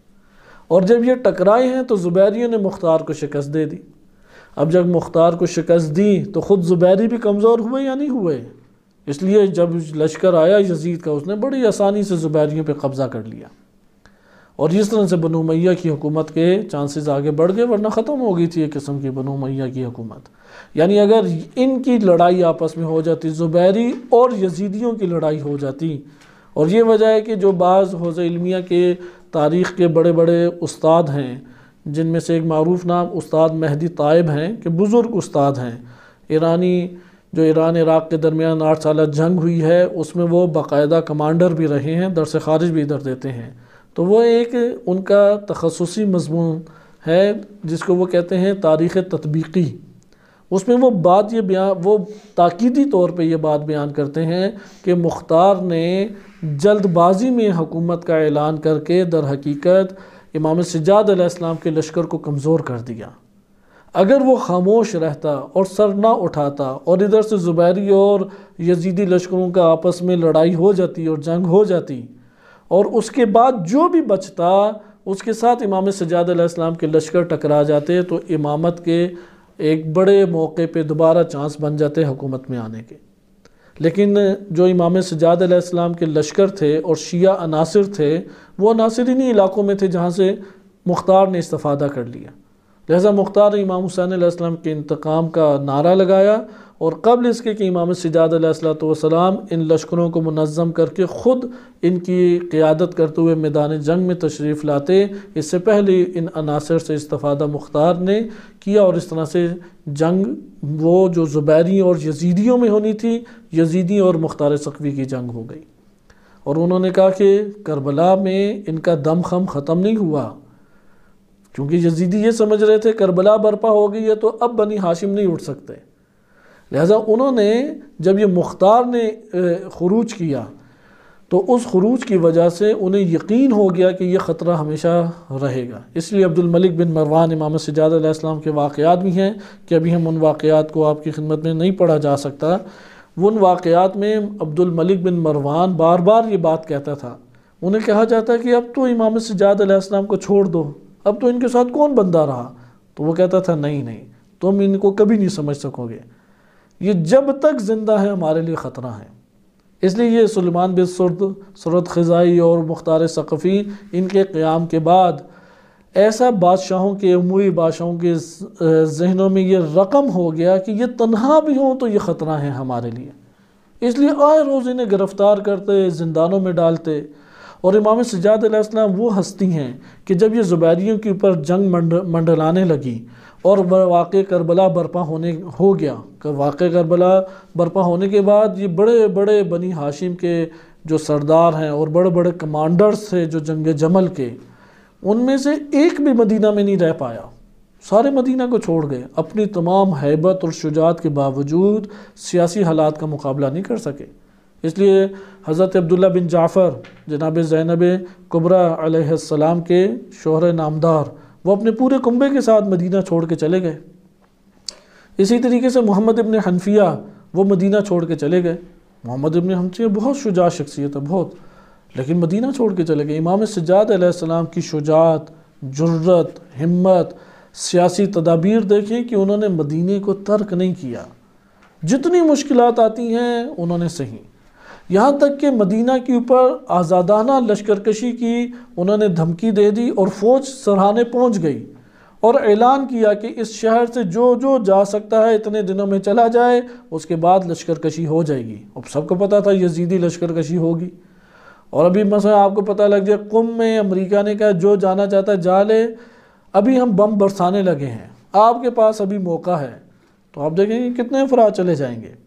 اور جب یہ ٹکرائے ہیں تو زبیریوں نے مختار کو شکست دے دی. اب جب مختار کو شکست دی تو خود زبیری بھی کمزور ہوئے یا نہیں ہوئے؟ اس لیے جب لشکر آیا یزید کا اس نے بڑی آسانی سے زبیریوں پہ قبضہ کر لیا، اور اس طرح سے بنو امیہ کی حکومت کے چانسز آگے بڑھ گئے، ورنہ ختم ہو گئی تھی ایک قسم کی بنو امیہ کی حکومت. یعنی اگر ان کی لڑائی آپس میں ہو جاتی، زبیری اور یزیدیوں کی لڑائی ہو جاتی، اور یہ وجہ ہے کہ جو بعض حوزہ علمیہ کے تاریخ کے بڑے بڑے استاد ہیں، جن میں سے ایک معروف نام استاد مہدی طائب ہیں کہ بزرگ استاد ہیں ایرانی، جو ایران عراق کے درمیان 8 سالہ جنگ ہوئی ہے اس میں وہ باقاعدہ کمانڈر بھی رہے ہیں، درس خارج بھی ادھر دیتے ہیں. تو وہ ایک ان کا تخصصی مضمون ہے جس کو وہ کہتے ہیں تاریخ تطبیقی. اس میں وہ تاکیدی طور پہ یہ بات بیان کرتے ہیں کہ مختار نے جلد بازی میں حکومت کا اعلان کر کے در حقیقت امام سجاد علیہ السلام کے لشکر کو کمزور کر دیا. اگر وہ خاموش رہتا اور سر نہ اٹھاتا اور ادھر سے زبیری اور یزیدی لشکروں کا آپس میں لڑائی ہو جاتی اور جنگ ہو جاتی، اور اس کے بعد جو بھی بچتا اس کے ساتھ امام سجاد علیہ السلام کے لشکر ٹکرا جاتے تو امامت کے ایک بڑے موقع پہ دوبارہ چانس بن جاتے حکومت میں آنے کے. لیکن جو امام سجاد علیہ السلام کے لشکر تھے اور شیعہ عناصر تھے وہ عناصر انہی علاقوں میں تھے جہاں سے مختار نے استفادہ کر لیا. لہذا مختار نے امام حسین علیہ السلام کے انتقام کا نعرہ لگایا، اور قبل اس کے کہ امام سجاد علیہ السلام ان لشکروں کو منظم کر کے خود ان کی قیادت کرتے ہوئے میدان جنگ میں تشریف لاتے، اس سے پہلے ان عناصر سے استفادہ مختار نے کیا، اور اس طرح سے جنگ وہ جو زبیری اور یزیدیوں میں ہونی تھی، یزیدی اور مختار ثقفی کی جنگ ہو گئی. اور انہوں نے کہا کہ کربلا میں ان کا دم خم ختم نہیں ہوا، کیونکہ یزیدی یہ سمجھ رہے تھے کربلا برپا ہو گئی ہے تو اب بنی ہاشم نہیں اٹھ سکتے. لہذا انہوں نے جب یہ مختار نے خروج کیا تو اس خروج کی وجہ سے انہیں یقین ہو گیا کہ یہ خطرہ ہمیشہ رہے گا. اس لیے عبد الملک بن مروان امام سجاد علیہ السلام کے واقعات بھی ہیں کہ ابھی ہم ان واقعات کو آپ کی خدمت میں نہیں پڑھا جا سکتا. ان واقعات میں عبد الملک بن مروان بار بار یہ بات کہتا تھا، انہیں کہا جاتا ہے کہ اب تو امام سجاد علیہ السلام کو چھوڑ دو، اب تو ان کے ساتھ کون بندہ رہا؟ تو وہ کہتا تھا نہیں تم ان کو کبھی نہیں سمجھ سکو گے، یہ جب تک زندہ ہے ہمارے لیے خطرہ ہے. اس لیے یہ سلیمان بن سرد خزائی اور مختار ثقفی ان کے قیام کے بعد ایسا بادشاہوں کے عموی بادشاہوں کے ذہنوں میں یہ رقم ہو گیا کہ یہ تنہا بھی ہوں تو یہ خطرہ ہیں ہمارے لیے، اس لیے آئے روز انہیں گرفتار کرتے، زندانوں میں ڈالتے. اور امام سجاد علیہ السلام وہ ہستی ہیں کہ جب یہ زبیریوں کے اوپر جنگ منڈلانے لگی اور واقع کربلا برپا ہو گیا، واقع کربلا برپا ہونے کے بعد یہ بڑے بڑے بنی ہاشم کے جو سردار ہیں اور بڑے بڑے کمانڈرز تھے جو جنگ جمل کے، ان میں سے ایک بھی مدینہ میں نہیں رہ پایا، سارے مدینہ کو چھوڑ گئے. اپنی تمام ہیبت اور شجاعت کے باوجود سیاسی حالات کا مقابلہ نہیں کر سکے. اس لیے حضرت عبداللہ بن جعفر جناب زینب کبریٰ علیہ السلام کے شوہر نامدار، وہ اپنے پورے کنبے کے ساتھ مدینہ چھوڑ کے چلے گئے۔ اسی طریقے سے محمد ابن حنفیہ وہ مدینہ چھوڑ کے چلے گئے۔ محمد ابن حنفیہ بہت شجاع شخصیت ہے، بہت، لیکن مدینہ چھوڑ کے چلے گئے۔ امام سجاد علیہ السلام کی شجاعت، جرت، ہمت، سیاسی تدابیر دیکھیں کہ انہوں نے مدینہ کو ترک نہیں کیا، جتنی مشکلات آتی ہیں انہوں نے سہی، یہاں تک کہ مدینہ کے اوپر آزادانہ لشکر کشی کی انہوں نے دھمکی دے دی اور فوج سرحانے پہنچ گئی اور اعلان کیا کہ اس شہر سے جو جو جا سکتا ہے اتنے دنوں میں چلا جائے، اس کے بعد لشکر کشی ہو جائے گی۔ اب سب کو پتا تھا یزیدی لشکر کشی ہوگی، اور ابھی مثلا آپ کو پتہ لگ جائے قم میں امریکہ نے کہا جو جانا چاہتا ہے جا لے، ابھی ہم بم برسانے لگے ہیں، آپ کے پاس ابھی موقع ہے، تو آپ دیکھیں گے کتنے افراد چلے جائیں گے۔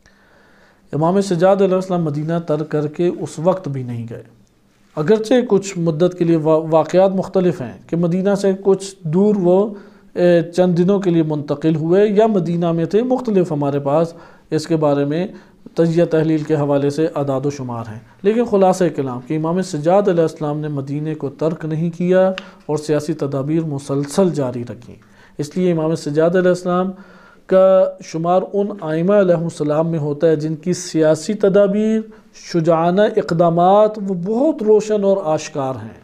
امام سجاد علیہ السلام مدینہ ترک کر کے اس وقت بھی نہیں گئے، اگرچہ کچھ مدت کے لیے واقعات مختلف ہیں کہ مدینہ سے کچھ دور وہ چند دنوں کے لیے منتقل ہوئے یا مدینہ میں تھے، مختلف ہمارے پاس اس کے بارے میں تجزیہ تحلیل کے حوالے سے اعداد و شمار ہیں، لیکن خلاصہ کلام کہ امام سجاد علیہ السلام نے مدینہ کو ترک نہیں کیا اور سیاسی تدابیر مسلسل جاری رکھی۔ اس لیے امام سجاد علیہ السلام کا شمار ان ائمہ علیہ السلام میں ہوتا ہے جن کی سیاسی تدابیر، شجاعانہ اقدامات وہ بہت روشن اور آشکار ہیں۔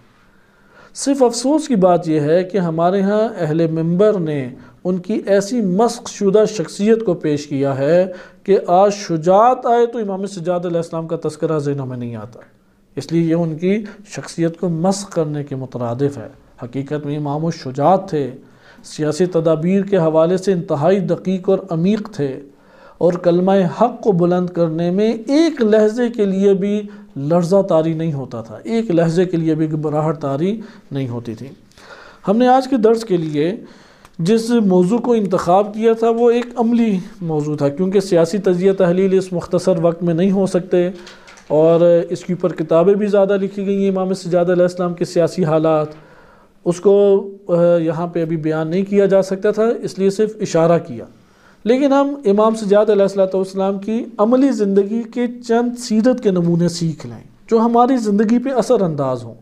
صرف افسوس کی بات یہ ہے کہ ہمارے ہاں اہل منبر نے ان کی ایسی مسخ شدہ شخصیت کو پیش کیا ہے کہ آج شجاعت آئے تو امام سجاد علیہ السلام کا تذکرہ ذہنوں میں نہیں آتا، اس لیے یہ ان کی شخصیت کو مسخ کرنے کے مترادف ہے۔ حقیقت میں امام الشجاعت تھے، سیاسی تدابیر کے حوالے سے انتہائی دقیق اور عمیق تھے، اور کلمہ حق کو بلند کرنے میں ایک لحظے کے لیے بھی لرزہ طاری نہیں ہوتا تھا، ایک لحظے کے لیے بھی گھبراہٹ طاری نہیں ہوتی تھی۔ ہم نے آج کے درس کے لیے جس موضوع کو انتخاب کیا تھا وہ ایک عملی موضوع تھا، کیونکہ سیاسی تجزیہ تحلیل اس مختصر وقت میں نہیں ہو سکتے، اور اس کے اوپر کتابیں بھی زیادہ لکھی گئی ہیں امام سجاد علیہ السلام کے سیاسی حالات، اس کو یہاں پہ ابھی بیان نہیں کیا جا سکتا تھا، اس لیے صرف اشارہ کیا۔ لیکن ہم امام سجاد علیہ السلام کی عملی زندگی کے چند سیرت کے نمونے سیکھ لیں جو ہماری زندگی پہ اثر انداز ہوں۔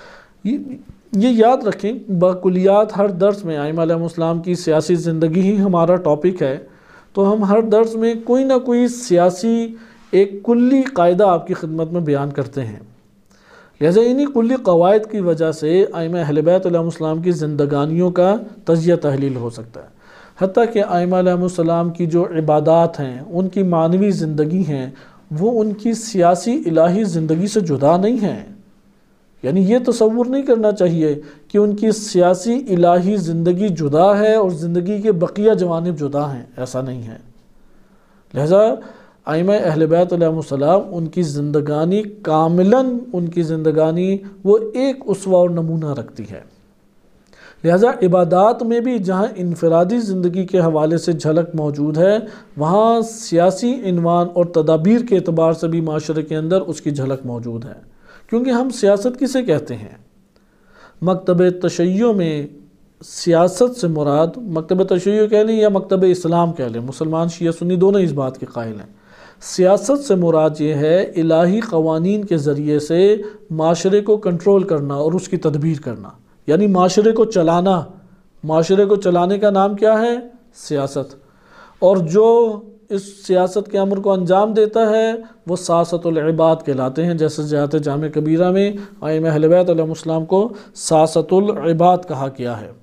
یہ یاد رکھیں، بکلیات ہر درس میں ائمہ علیہ السلام کی سیاسی زندگی ہی ہمارا ٹاپک ہے، تو ہم ہر درس میں کوئی نہ کوئی سیاسی ایک کلی قاعدہ آپ کی خدمت میں بیان کرتے ہیں۔ لہذا انہی کلی قواعد کی وجہ سے ائمہ اہل بیت علیہ السلام کی زندگانیوں کا تجزیہ تحلیل ہو سکتا ہے، حتیٰ کہ ائمہ علیہ السلام کی جو عبادات ہیں، ان کی معنوی زندگی ہیں، وہ ان کی سیاسی الہی زندگی سے جدا نہیں ہیں۔ یعنی یہ تصور نہیں کرنا چاہیے کہ ان کی سیاسی الہی زندگی جدا ہے اور زندگی کے بقیہ جوانب جدا ہیں، ایسا نہیں ہے۔ لہذا ائمہ اہل بیت علیہ السلام ان کی زندگانی کاملاً ان کی زندگانی وہ ایک اسوہ اور نمونہ رکھتی ہے۔ لہذا عبادات میں بھی جہاں انفرادی زندگی کے حوالے سے جھلک موجود ہے، وہاں سیاسی عنوان اور تدابیر کے اعتبار سے بھی معاشرے کے اندر اس کی جھلک موجود ہے، کیونکہ ہم سیاست کسے کہتے ہیں؟ مکتب تشیع میں سیاست سے مراد مکتب تشیع کہہ لیں یا مکتب اسلام کہہ لیں، مسلمان شیعہ سنی دونوں اس بات کے قائل ہیں، سیاست سے مراد یہ ہے الہی قوانین کے ذریعے سے معاشرے کو کنٹرول کرنا اور اس کی تدبیر کرنا، یعنی معاشرے کو چلانا۔ معاشرے کو چلانے کا نام کیا ہے؟ سیاست۔ اور جو اس سیاست کے امر کو انجام دیتا ہے وہ ساسۃ العباد کہلاتے ہیں، جیسے جہت جامع کبیرہ میں ائمہ اہل بیت علیہ السلام کو ساسۃ العباد کہا گیا ہے۔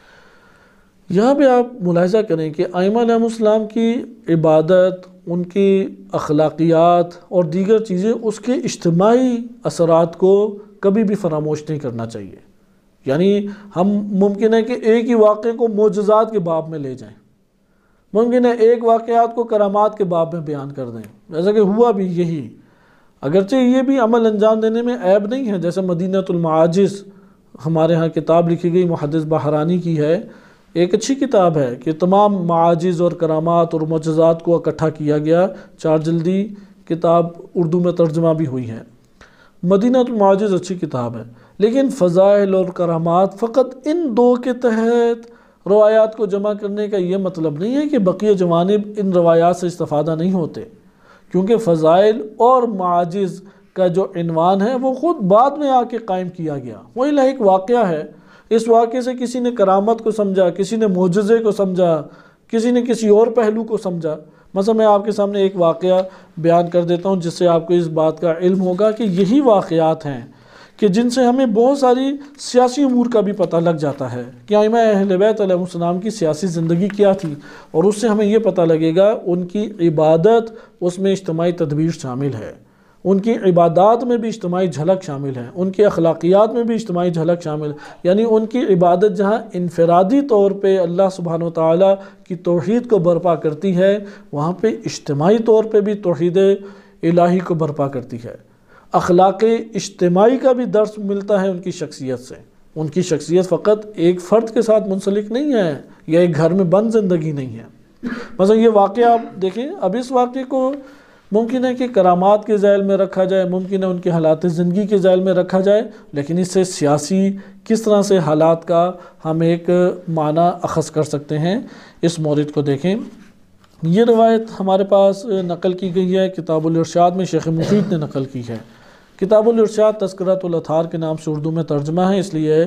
یہاں پہ آپ ملاحظہ کریں کہ ائمہ علیہ السلام کی عبادت، ان کی اخلاقیات اور دیگر چیزیں اس کے اجتماعی اثرات کو کبھی بھی فراموش نہیں کرنا چاہیے۔ یعنی ہم ممکن ہے کہ ایک ہی واقعے کو معجزات کے باب میں لے جائیں، ممکن ہے ایک واقعات کو کرامات کے باب میں بیان کر دیں، جیسا کہ ہوا بھی یہی، اگرچہ یہ بھی عمل انجام دینے میں عیب نہیں ہے۔ جیسے مدینۃ المعاجز ہمارے ہاں کتاب لکھی گئی محدث بحرانی کی ہے، ایک اچھی کتاب ہے کہ تمام معاجز اور کرامات اور معجزات کو اکٹھا کیا گیا، 4 جلدی کتاب اردو میں ترجمہ بھی ہوئی ہے۔ مدینۃ المعاجز اچھی کتاب ہے، لیکن فضائل اور کرامات فقط ان 2 کے تحت روایات کو جمع کرنے کا یہ مطلب نہیں ہے کہ بقیہ جوانب ان روایات سے استفادہ نہیں ہوتے، کیونکہ فضائل اور معاجز کا جو عنوان ہے وہ خود بعد میں آ کے قائم کیا گیا، وہ ایک واقعہ ہے۔ اس واقعے سے کسی نے کرامت کو سمجھا، کسی نے معجزے کو سمجھا، کسی نے کسی اور پہلو کو سمجھا۔ مثلا میں آپ کے سامنے ایک واقعہ بیان کر دیتا ہوں جس سے آپ کو اس بات کا علم ہوگا کہ یہی واقعات ہیں کہ جن سے ہمیں بہت ساری سیاسی امور کا بھی پتہ لگ جاتا ہے کہ ائمہ اہل بیت علیہ السلام کی سیاسی زندگی کیا تھی، اور اس سے ہمیں یہ پتہ لگے گا ان کی عبادت، اس میں اجتماعی تدبیر شامل ہے، ان کی عبادات میں بھی اجتماعی جھلک شامل ہے، ان کی اخلاقیات میں بھی اجتماعی جھلک شامل ہے۔ یعنی ان کی عبادت جہاں انفرادی طور پہ اللہ سبحانہ و تعالیٰ کی توحید کو برپا کرتی ہے، وہاں پہ اجتماعی طور پہ بھی توحید الہی کو برپا کرتی ہے۔ اخلاق اجتماعی کا بھی درس ملتا ہے ان کی شخصیت سے۔ ان کی شخصیت فقط ایک فرد کے ساتھ منسلک نہیں ہے یا ایک گھر میں بند زندگی نہیں ہے۔ مثلا یہ واقعہ آپ دیکھیں، اب اس واقعے کو ممکن ہے کہ کرامات کے ذیل میں رکھا جائے، ممکن ہے ان کے حالات زندگی کے ذیل میں رکھا جائے، لیکن اس سے سیاسی کس طرح سے حالات کا ہم ایک معنی اخذ کر سکتے ہیں، اس مورد کو دیکھیں۔ یہ روایت ہمارے پاس نقل کی گئی ہے، کتاب الارشاد میں شیخ مفید نے نقل کی ہے۔ کتاب الارشاد تذکرۃ الاطہار کے نام سے اردو میں ترجمہ ہے، اس لیے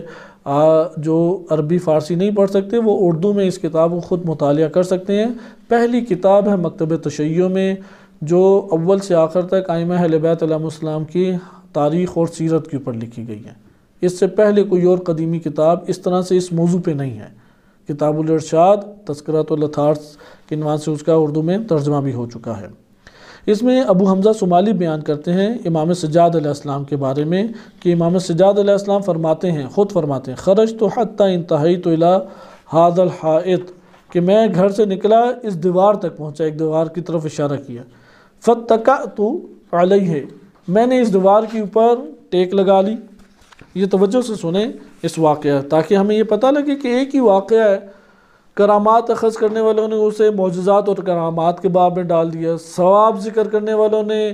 جو عربی فارسی نہیں پڑھ سکتے وہ اردو میں اس کتاب کو خود مطالعہ کر سکتے ہیں۔ پہلی کتاب ہے مکتب تشیع میں، جو اول سے آخر تک ائمہ اہل بیت علیہ السلام کی تاریخ اور سیرت کے اوپر لکھی گئی ہے۔ اس سے پہلے کوئی اور قدیمی کتاب اس طرح سے اس موضوع پہ نہیں ہے۔ کتاب الارشاد تذکرۃ الاطہار کے عنوان سے اس کا اردو میں ترجمہ بھی ہو چکا ہے۔ اس میں ابو حمزہ صومالی بیان کرتے ہیں امام سجاد علیہ السلام کے بارے میں کہ امام سجاد علیہ السلام فرماتے ہیں، خود فرماتے ہیں، خرجت حتی انتہیت الی ھذا الحائط، کہ میں گھر سے نکلا اس دیوار تک پہنچا، ایک دیوار کی طرف اشارہ کیا، فاتکأت علیہ، میں نے اس دیوار کے اوپر ٹیک لگا لی۔ یہ توجہ سے سنیں اس واقعہ تاکہ ہمیں یہ پتہ لگے کہ ایک ہی واقعہ ہے، کرامات اخذ کرنے والوں نے اسے معجزات اور کرامات کے باب میں ڈال دیا، ثواب ذکر کرنے والوں نے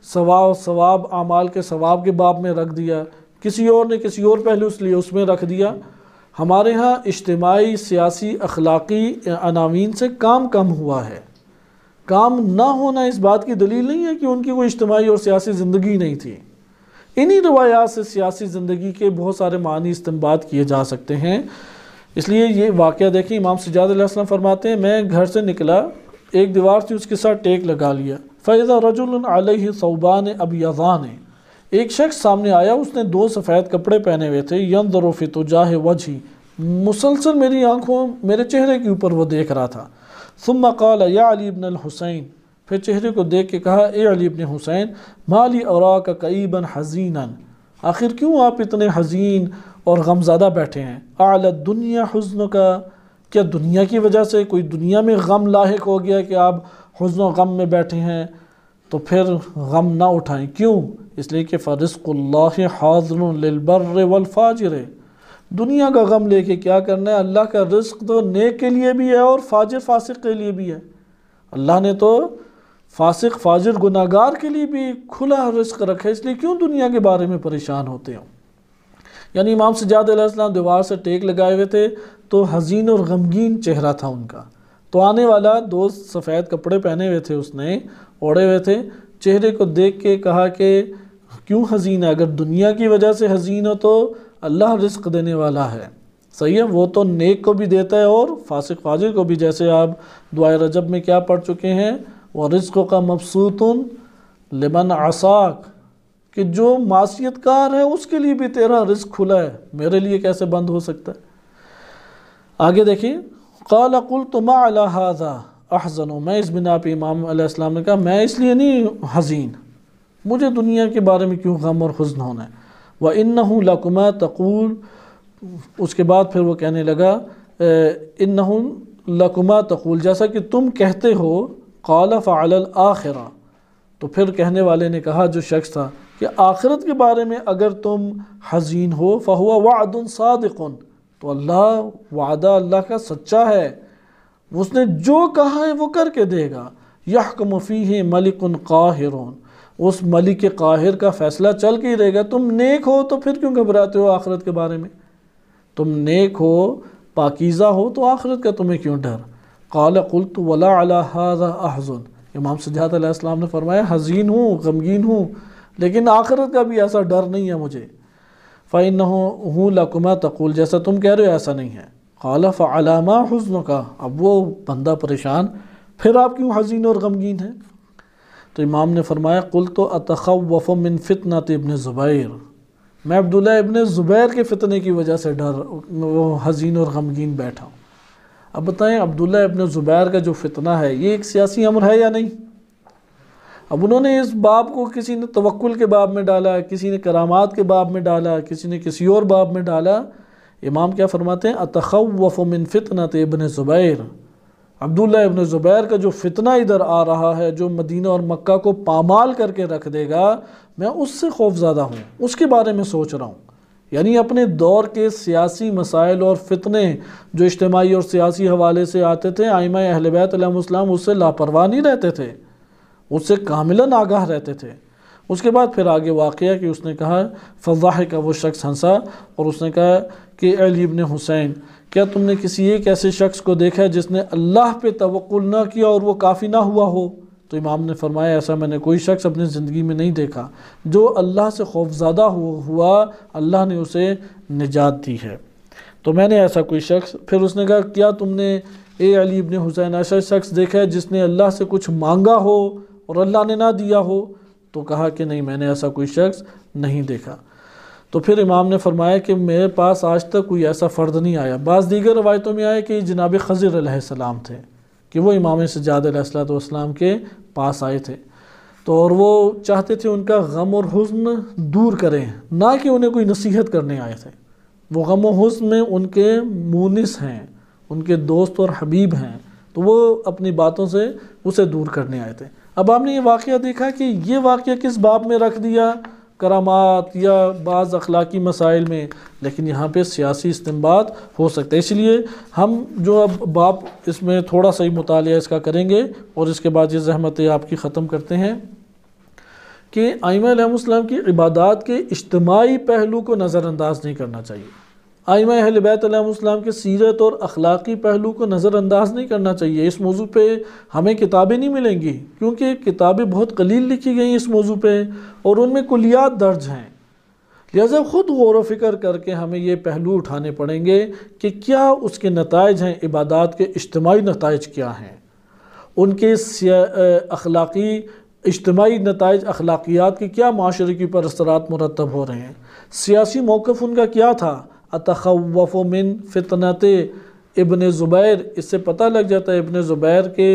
ثواب اعمال کے ثواب کے باب میں رکھ دیا، کسی اور نے کسی اور پہلو اس لیے اس میں رکھ دیا۔ ہمارے ہاں اجتماعی، سیاسی، اخلاقی عناوین سے کام کم ہوا ہے۔ کام نہ ہونا اس بات کی دلیل نہیں ہے کہ ان کی کوئی اجتماعی اور سیاسی زندگی نہیں تھی۔ انہی روایات سے سیاسی زندگی کے بہت سارے معنی استنباط کیے جا سکتے ہیں۔ اس لیے یہ واقعہ دیکھیں، امام سجاد علیہ السلام فرماتے ہیں میں گھر سے نکلا، ایک دیوار تھی اس کے ساتھ ٹیک لگا لیا، فَإِذَا رَجُلٌ عَلَيْهِ ثَوْبَانِ أَبْيَضَانِ، ایک شخص سامنے آیا، اس نے 2 سفید کپڑے پہنے ہوئے تھے، يَنظُرُ فِي تُجَاهِ وَجْهِ، مسلسل میری آنکھوں میرے چہرے کے اوپر وہ دیکھ رہا تھا۔ ثم قال یا علی ابن الحسین، پھر چہرے کو دیکھ کے کہا اے علی ابن حسین، ما لی اراک کئیبا حزینا، آخر کیوں آپ اتنے حزین اور غمزدہ بیٹھے ہیں؟ اعلی الدنیا حزنک، کیا دنیا کی وجہ سے کوئی دنیا میں غم لاحق ہو گیا کہ آپ حزن و غم میں بیٹھے ہیں؟ تو پھر غم نہ اٹھائیں، کیوں؟ اس لیے کہ فرزق اللہ حاضر للبر والفاجر، دنیا کا غم لے کے کیا کرنا ہے؟ اللہ کا رزق تو نیک کے لیے بھی ہے اور فاجر فاسق کے لیے بھی ہے۔ اللہ نے تو فاسق فاجر گناہگار کے لیے بھی کھلا رزق رکھا ہے، اس لیے کیوں دنیا کے بارے میں پریشان ہوتے ہوں؟ یعنی امام سجاد علیہ السلام دیوار سے ٹیک لگائے ہوئے تھے تو حزین اور غمگین چہرہ تھا ان کا، تو آنے والا 2 سفید کپڑے پہنے ہوئے تھے، اس نے اوڑے ہوئے تھے، چہرے کو دیکھ کے کہا کہ کیوں حزین ہے؟ اگر دنیا کی وجہ سے حزین ہو تو اللہ رزق دینے والا ہے، صحیح ہے، وہ تو نیک کو بھی دیتا ہے اور فاسق فاجر کو بھی، جیسے آپ دعائے رجب میں کیا پڑھ چکے ہیں، وَرِزْقُكَ مَبْسُوطٌ لِمَنْ عَصَاكَ، کہ جو معصیت کار ہے اس کے لیے بھی تیرا رزق کھلا ہے، میرے لیے کیسے بند ہو سکتا ہے؟ آگے دیکھیں، قَالَ قُلْتُ مَا عَلَى هَذَا أَحْزَنُ، میں اس بنا پہ امام علیہ السلام نے کہا میں اس لیے نہیں حزین، مجھے دنیا کے بارے میں کیوں غم اور حزن ہونا ہے۔ وَإِنَّهُ لَكُمَا تَقُولُ، اس کے بعد پھر وہ کہنے لگا إِنَّهُ لَكُمَا تَقُولُ، جیسا کہ تم کہتے ہو، قَالَ فَعَلَى الْآخِرَةِ، تو پھر کہنے والے نے کہا جو شخص تھا کہ آخرت کے بارے میں اگر تم حزین ہو فَهُوَ وَعْدٌ صَادِقٌ، تو اللہ وعدہ اللہ کا سچا ہے، اس نے جو کہا ہے وہ کر کے دے گا۔ يَحْكُمُ فِيهِ مَلِكٌ قَاهِرٌ، اس ملک قاہر کا فیصلہ چل کے ہی رہے گا۔ تم نیک ہو تو پھر کیوں گھبراتے ہو آخرت کے بارے میں؟ تم نیک ہو، پاکیزہ ہو تو آخرت کا تمہیں کیوں ڈر؟ قال قلت ولا على هذا احزن، امام سجاد علیہ السلام نے فرمایا حزین ہوں، غمگین ہوں، لیکن آخرت کا بھی ایسا ڈر نہیں ہے مجھے۔ فَإِنَّهُ لَكُمَا تَقُولُ، جیسا تم کہہ رہے ہو ایسا نہیں ہے۔ قَالَ فَعَلَىٰ مَا حُزْنُكَ، اب وہ بندہ پریشان، پھر آپ کیوں حزین اور غمگین ہیں؟ تو امام نے فرمایا قُلْتُ أَتَخَوَّفُ مِنْ فِتْنَةِ ابن زبیر، میں عبداللہ ابن زبیر کے فتنے کی وجہ سے وہ حزین اور غمگین بیٹھا ہوں۔ اب بتائیں عبداللہ ابن زبیر کا جو فتنہ ہے یہ ایک سیاسی امر ہے یا نہیں؟ اب انہوں نے اس باب کو کسی نے توکل کے باب میں ڈالا، کسی نے کرامات کے باب میں ڈالا، کسی نے کسی اور باب میں ڈالا۔ امام کیا فرماتے ہیں؟ اتخوف من فتنۃ ابن زبیر، عبداللہ ابن زبیر کا جو فتنہ ادھر آ رہا ہے، جو مدینہ اور مکہ کو پامال کر کے رکھ دے گا، میں اس سے خوف زدہ ہوں، اس کے بارے میں سوچ رہا ہوں۔ یعنی اپنے دور کے سیاسی مسائل اور فتنے جو اجتماعی اور سیاسی حوالے سے آتے تھے، ائمہ اہل بیت علیہم السلام اس سے لاپرواہ نہیں رہتے تھے، اس سے کاملاً آگاہ رہتے تھے۔ اس کے بعد پھر آگے واقعہ کہ اس نے کہا فضحک، وہ شخص ہنسا اور اس نے کہا کہ علی ابن حسین، کیا تم نے کسی ایک ایسے شخص کو دیکھا ہے جس نے اللہ پہ توکل نہ کیا اور وہ کافی نہ ہوا ہو؟ تو امام نے فرمایا ایسا میں نے کوئی شخص اپنی زندگی میں نہیں دیکھا، جو اللہ سے خوف زدہ ہوا اللہ نے اسے نجات دی ہے۔ تو میں نے ایسا کوئی شخص، پھر اس نے کہا کیا تم نے اے علی ابن حسین ایسا شخص دیکھا ہے جس نے اللہ سے کچھ مانگا ہو اور اللہ نے نہ دیا ہو؟ تو کہا کہ نہیں، میں نے ایسا کوئی شخص نہیں دیکھا۔ تو پھر امام نے فرمایا کہ میرے پاس آج تک کوئی ایسا فرد نہیں آیا۔ بعض دیگر روایتوں میں آیا کہ جناب خضر علیہ السلام تھے، کہ وہ امام سجاد علیہ السلام کے پاس آئے تھے، تو اور وہ چاہتے تھے ان کا غم اور حزن دور کریں، نہ کہ انہیں کوئی نصیحت کرنے آئے تھے۔ وہ غم و حزن میں ان کے مونس ہیں، ان کے دوست اور حبیب ہیں، تو وہ اپنی باتوں سے اسے دور کرنے آئے تھے۔ اب آپ نے یہ واقعہ دیکھا کہ یہ واقعہ کس باب میں رکھ دیا، کرامات یا بعض اخلاقی مسائل میں، لیکن یہاں پہ سیاسی استنباط ہو سکتا ہے۔ اس لیے ہم جو اب باب اس میں تھوڑا سا ہی مطالعہ اس کا کریں گے اور اس کے بعد یہ زحمتیں آپ کی ختم کرتے ہیں کہ ائمہ علیہ السلام کی عبادات کے اجتماعی پہلو کو نظر انداز نہیں کرنا چاہیے، ائمہ اہل بیت علیہ السلام کے سیرت اور اخلاقی پہلو کو نظر انداز نہیں کرنا چاہیے۔ اس موضوع پہ ہمیں کتابیں نہیں ملیں گی، کیونکہ کتابیں بہت قلیل لکھی گئی اس موضوع پہ اور ان میں کلیات درج ہیں، لہذا خود غور و فکر کر کے ہمیں یہ پہلو اٹھانے پڑیں گے کہ کیا اس کے نتائج ہیں، عبادات کے اجتماعی نتائج کیا ہیں، ان کے اخلاقی اجتماعی نتائج، اخلاقیات کی کیا معاشرے کے اوپر اثرات مرتب ہو رہے ہیں، سیاسی موقف ان کا کیا تھا۔ اتخوف من فتنۃ ابن زبیر، اس سے پتہ لگ جاتا ہے ابن زبیر کے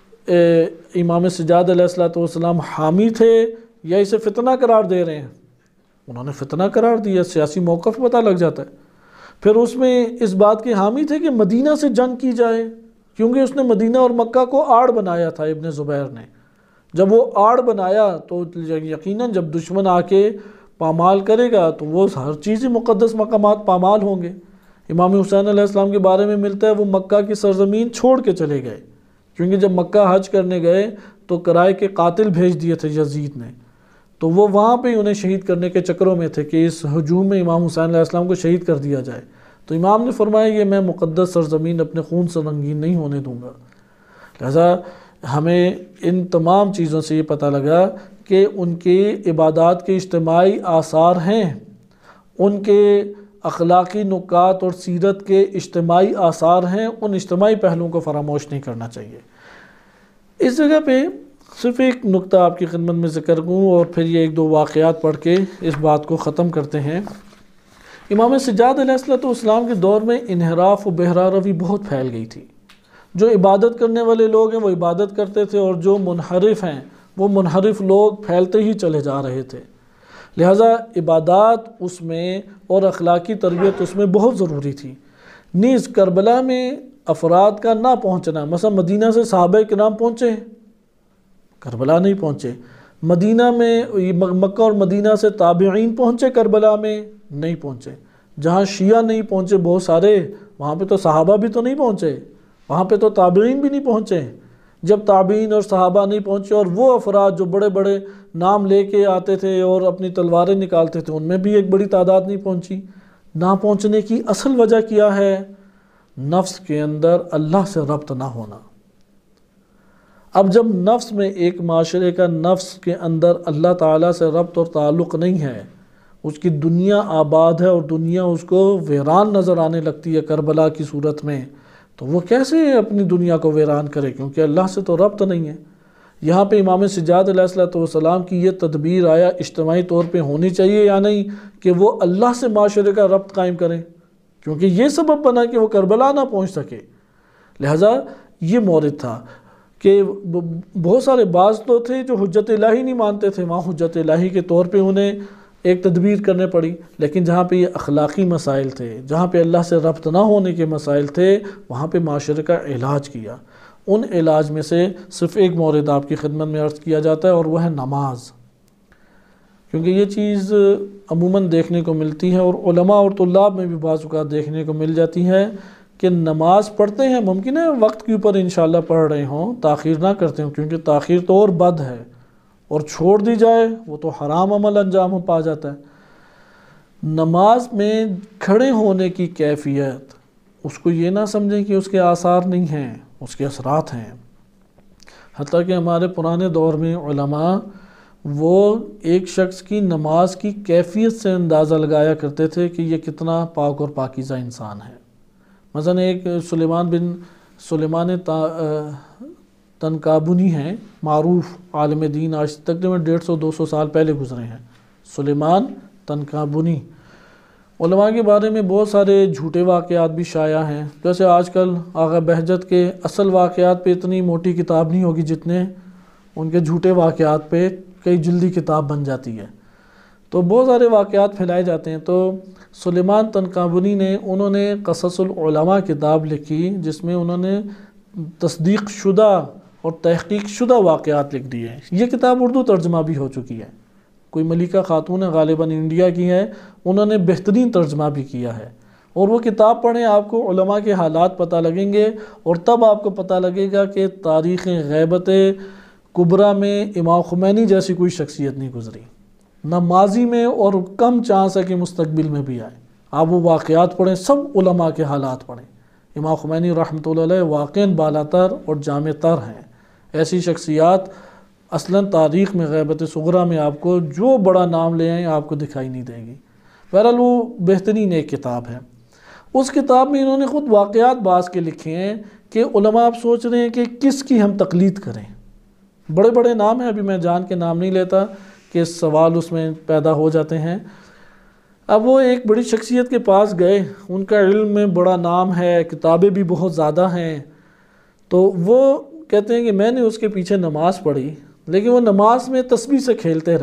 امام سجاد علیہ السلام حامی تھے یا اسے فتنہ قرار دے رہے ہیں۔ انہوں نے فتنہ قرار دیا، سیاسی موقف پتہ لگ جاتا ہے۔ پھر اس میں اس بات کے حامی تھے کہ مدینہ سے جنگ کی جائے، کیونکہ اس نے مدینہ اور مکہ کو آڑ بنایا تھا ابن زبیر نے۔ جب وہ آڑ بنایا تو یقیناً جب دشمن آ کے پامال کرے گا تو وہ ہر چیز مقدس مقامات پامال ہوں گے۔ امام حسین علیہ السلام کے بارے میں ملتا ہے وہ مکہ کی سرزمین چھوڑ کے چلے گئے، کیونکہ جب مکہ حج کرنے گئے تو کرائے کے قاتل بھیج دیے تھے یزید نے، تو وہ وہاں پہ انہیں شہید کرنے کے چکروں میں تھے کہ اس ہجوم میں امام حسین علیہ السلام کو شہید کر دیا جائے۔ تو امام نے فرمایا یہ میں مقدس سرزمین اپنے خون سے رنگین نہیں ہونے دوں گا۔ لہذا ہمیں ان تمام چیزوں سے یہ پتہ لگا کہ ان کی عبادات کے اجتماعی آثار ہیں، ان کے اخلاقی نکات اور سیرت کے اجتماعی آثار ہیں، ان اجتماعی پہلوؤں کو فراموش نہیں کرنا چاہیے۔ اس جگہ پہ صرف ایک نقطہ آپ کی خدمت میں ذکر کروں اور پھر یہ ایک دو واقعات پڑھ کے اس بات کو ختم کرتے ہیں۔ امام سجاد علیہ السلام کے دور میں انحراف و بہرہ روی بہت پھیل گئی تھی۔ جو عبادت کرنے والے لوگ ہیں وہ عبادت کرتے تھے اور جو منحرف ہیں وہ منحرف لوگ پھیلتے ہی چلے جا رہے تھے۔ لہٰذا عبادات اس میں اور اخلاقی تربیت اس میں بہت ضروری تھی۔ نیز کربلا میں افراد کا نہ پہنچنا، مثلا مدینہ سے صحابہ کرام پہنچے، کربلا نہیں پہنچے، مدینہ میں مکہ اور مدینہ سے تابعین پہنچے، کربلا میں نہیں پہنچے، جہاں شیعہ نہیں پہنچے بہت سارے، وہاں پہ تو صحابہ بھی تو نہیں پہنچے، وہاں پہ تو تابعین بھی نہیں پہنچے۔ جب تابعین اور صحابہ نہیں پہنچے اور وہ افراد جو بڑے بڑے نام لے کے آتے تھے اور اپنی تلواریں نکالتے تھے ان میں بھی ایک بڑی تعداد نہیں پہنچی۔ نہ پہنچنے کی اصل وجہ کیا ہے؟ نفس کے اندر اللہ سے ربط نہ ہونا۔ اب جب نفس میں ایک معاشرے کا نفس کے اندر اللہ تعالیٰ سے ربط اور تعلق نہیں ہے، اس کی دنیا آباد ہے اور دنیا اس کو ویران نظر آنے لگتی ہے کربلا کی صورت میں، تو وہ کیسے اپنی دنیا کو ویران کرے، کیونکہ اللہ سے تو ربط نہیں ہے۔ یہاں پہ امام سجاد علیہ السلام کی یہ تدبیر آیا اجتماعی طور پہ ہونی چاہیے یا نہیں کہ وہ اللہ سے معاشرے کا ربط قائم کریں، کیونکہ یہ سبب بنا کہ وہ کربلا نہ پہنچ سکے۔ لہٰذا یہ مورد تھا کہ بہت سارے بعض تو تھے جو حجت الہی نہیں مانتے تھے، وہاں حجت الہی کے طور پہ انہیں ایک تدبیر کرنے پڑی، لیکن جہاں پہ یہ اخلاقی مسائل تھے، جہاں پہ اللہ سے ربط نہ ہونے کے مسائل تھے، وہاں پہ معاشرے کا علاج کیا۔ ان علاج میں سے صرف ایک مورد آپ کی خدمت میں عرض کیا جاتا ہے، اور وہ ہے نماز، کیونکہ یہ چیز عموماً دیکھنے کو ملتی ہے اور علماء اور طلاب میں بھی بعض اوقات دیکھنے کو مل جاتی ہے کہ نماز پڑھتے ہیں، ممکن ہے وقت کے اوپر انشاءاللہ پڑھ رہے ہوں، تاخیر نہ کرتے ہوں، کیونکہ تاخیر تو اور بد ہے، اور چھوڑ دی جائے وہ تو حرام عمل انجام پا جاتا ہے۔ نماز میں کھڑے ہونے کی کیفیت، اس کو یہ نہ سمجھیں کہ اس کے آثار نہیں ہیں، اس کے اثرات ہیں۔ حتیٰ کہ ہمارے پرانے دور میں علماء وہ ایک شخص کی نماز کی کیفیت سے اندازہ لگایا کرتے تھے کہ یہ کتنا پاک اور پاکیزہ انسان ہے۔ مثلا ایک سلیمان تنکابنی ہیں، معروف عالم دین، آج تقریباً 150-200 سال پہلے گزرے ہیں، سلیمان تنکابنی۔ علماء کے بارے میں بہت سارے جھوٹے واقعات بھی شائع ہیں، جیسے آج کل آغا بہجت کے اصل واقعات پہ اتنی موٹی کتاب نہیں ہوگی جتنے ان کے جھوٹے واقعات پہ کئی جلدی کتاب بن جاتی ہے، تو بہت سارے واقعات پھیلائے جاتے ہیں۔ تو سلیمان تنکابنی نے انہوں نے قصص العلماء کتاب لکھی، جس میں انہوں نے تصدیق شدہ اور تحقیق شدہ واقعات لکھ دیے ہیں۔ یہ کتاب اردو ترجمہ بھی ہو چکی ہے، کوئی ملکہ خاتون ہے، غالباً انڈیا کی ہے، انہوں نے بہترین ترجمہ بھی کیا ہے۔ اور وہ کتاب پڑھیں، آپ کو علماء کے حالات پتہ لگیں گے، اور تب آپ کو پتہ لگے گا کہ تاریخ غیبت کبریٰ میں امام خمینی جیسی کوئی شخصیت نہیں گزری، نہ ماضی میں، اور کم چانس ہے کہ مستقبل میں بھی آئے۔ آپ وہ واقعات پڑھیں، سب علماء کے حالات پڑھیں۔ امام خمینی رحمۃ اللہ علیہ واقعاً بالا تر اور جامع تر ہیں۔ ایسی شخصیات اصلاً تاریخ میں غیبت صغریٰ میں آپ کو جو بڑا نام لے آئیں آپ کو دکھائی نہیں دے گی۔ بہرحال وہ بہترین ایک کتاب ہے۔ اس کتاب میں انہوں نے خود واقعات بعض کے لکھے ہیں کہ علماء آپ سوچ رہے ہیں کہ کس کی ہم تقلید کریں، بڑے بڑے نام ہیں، ابھی میں جان کے نام نہیں لیتا کہ سوال اس میں پیدا ہو جاتے ہیں۔ اب وہ ایک بڑی شخصیت کے پاس گئے، ان کا علم میں بڑا نام ہے، کتابیں بھی بہت زیادہ ہیں، تو وہ کہتے ہیں کہ میں نے اس کے پیچھے نماز پڑھی، لیکن وہ نماز میں تسبیح سے کھیلتے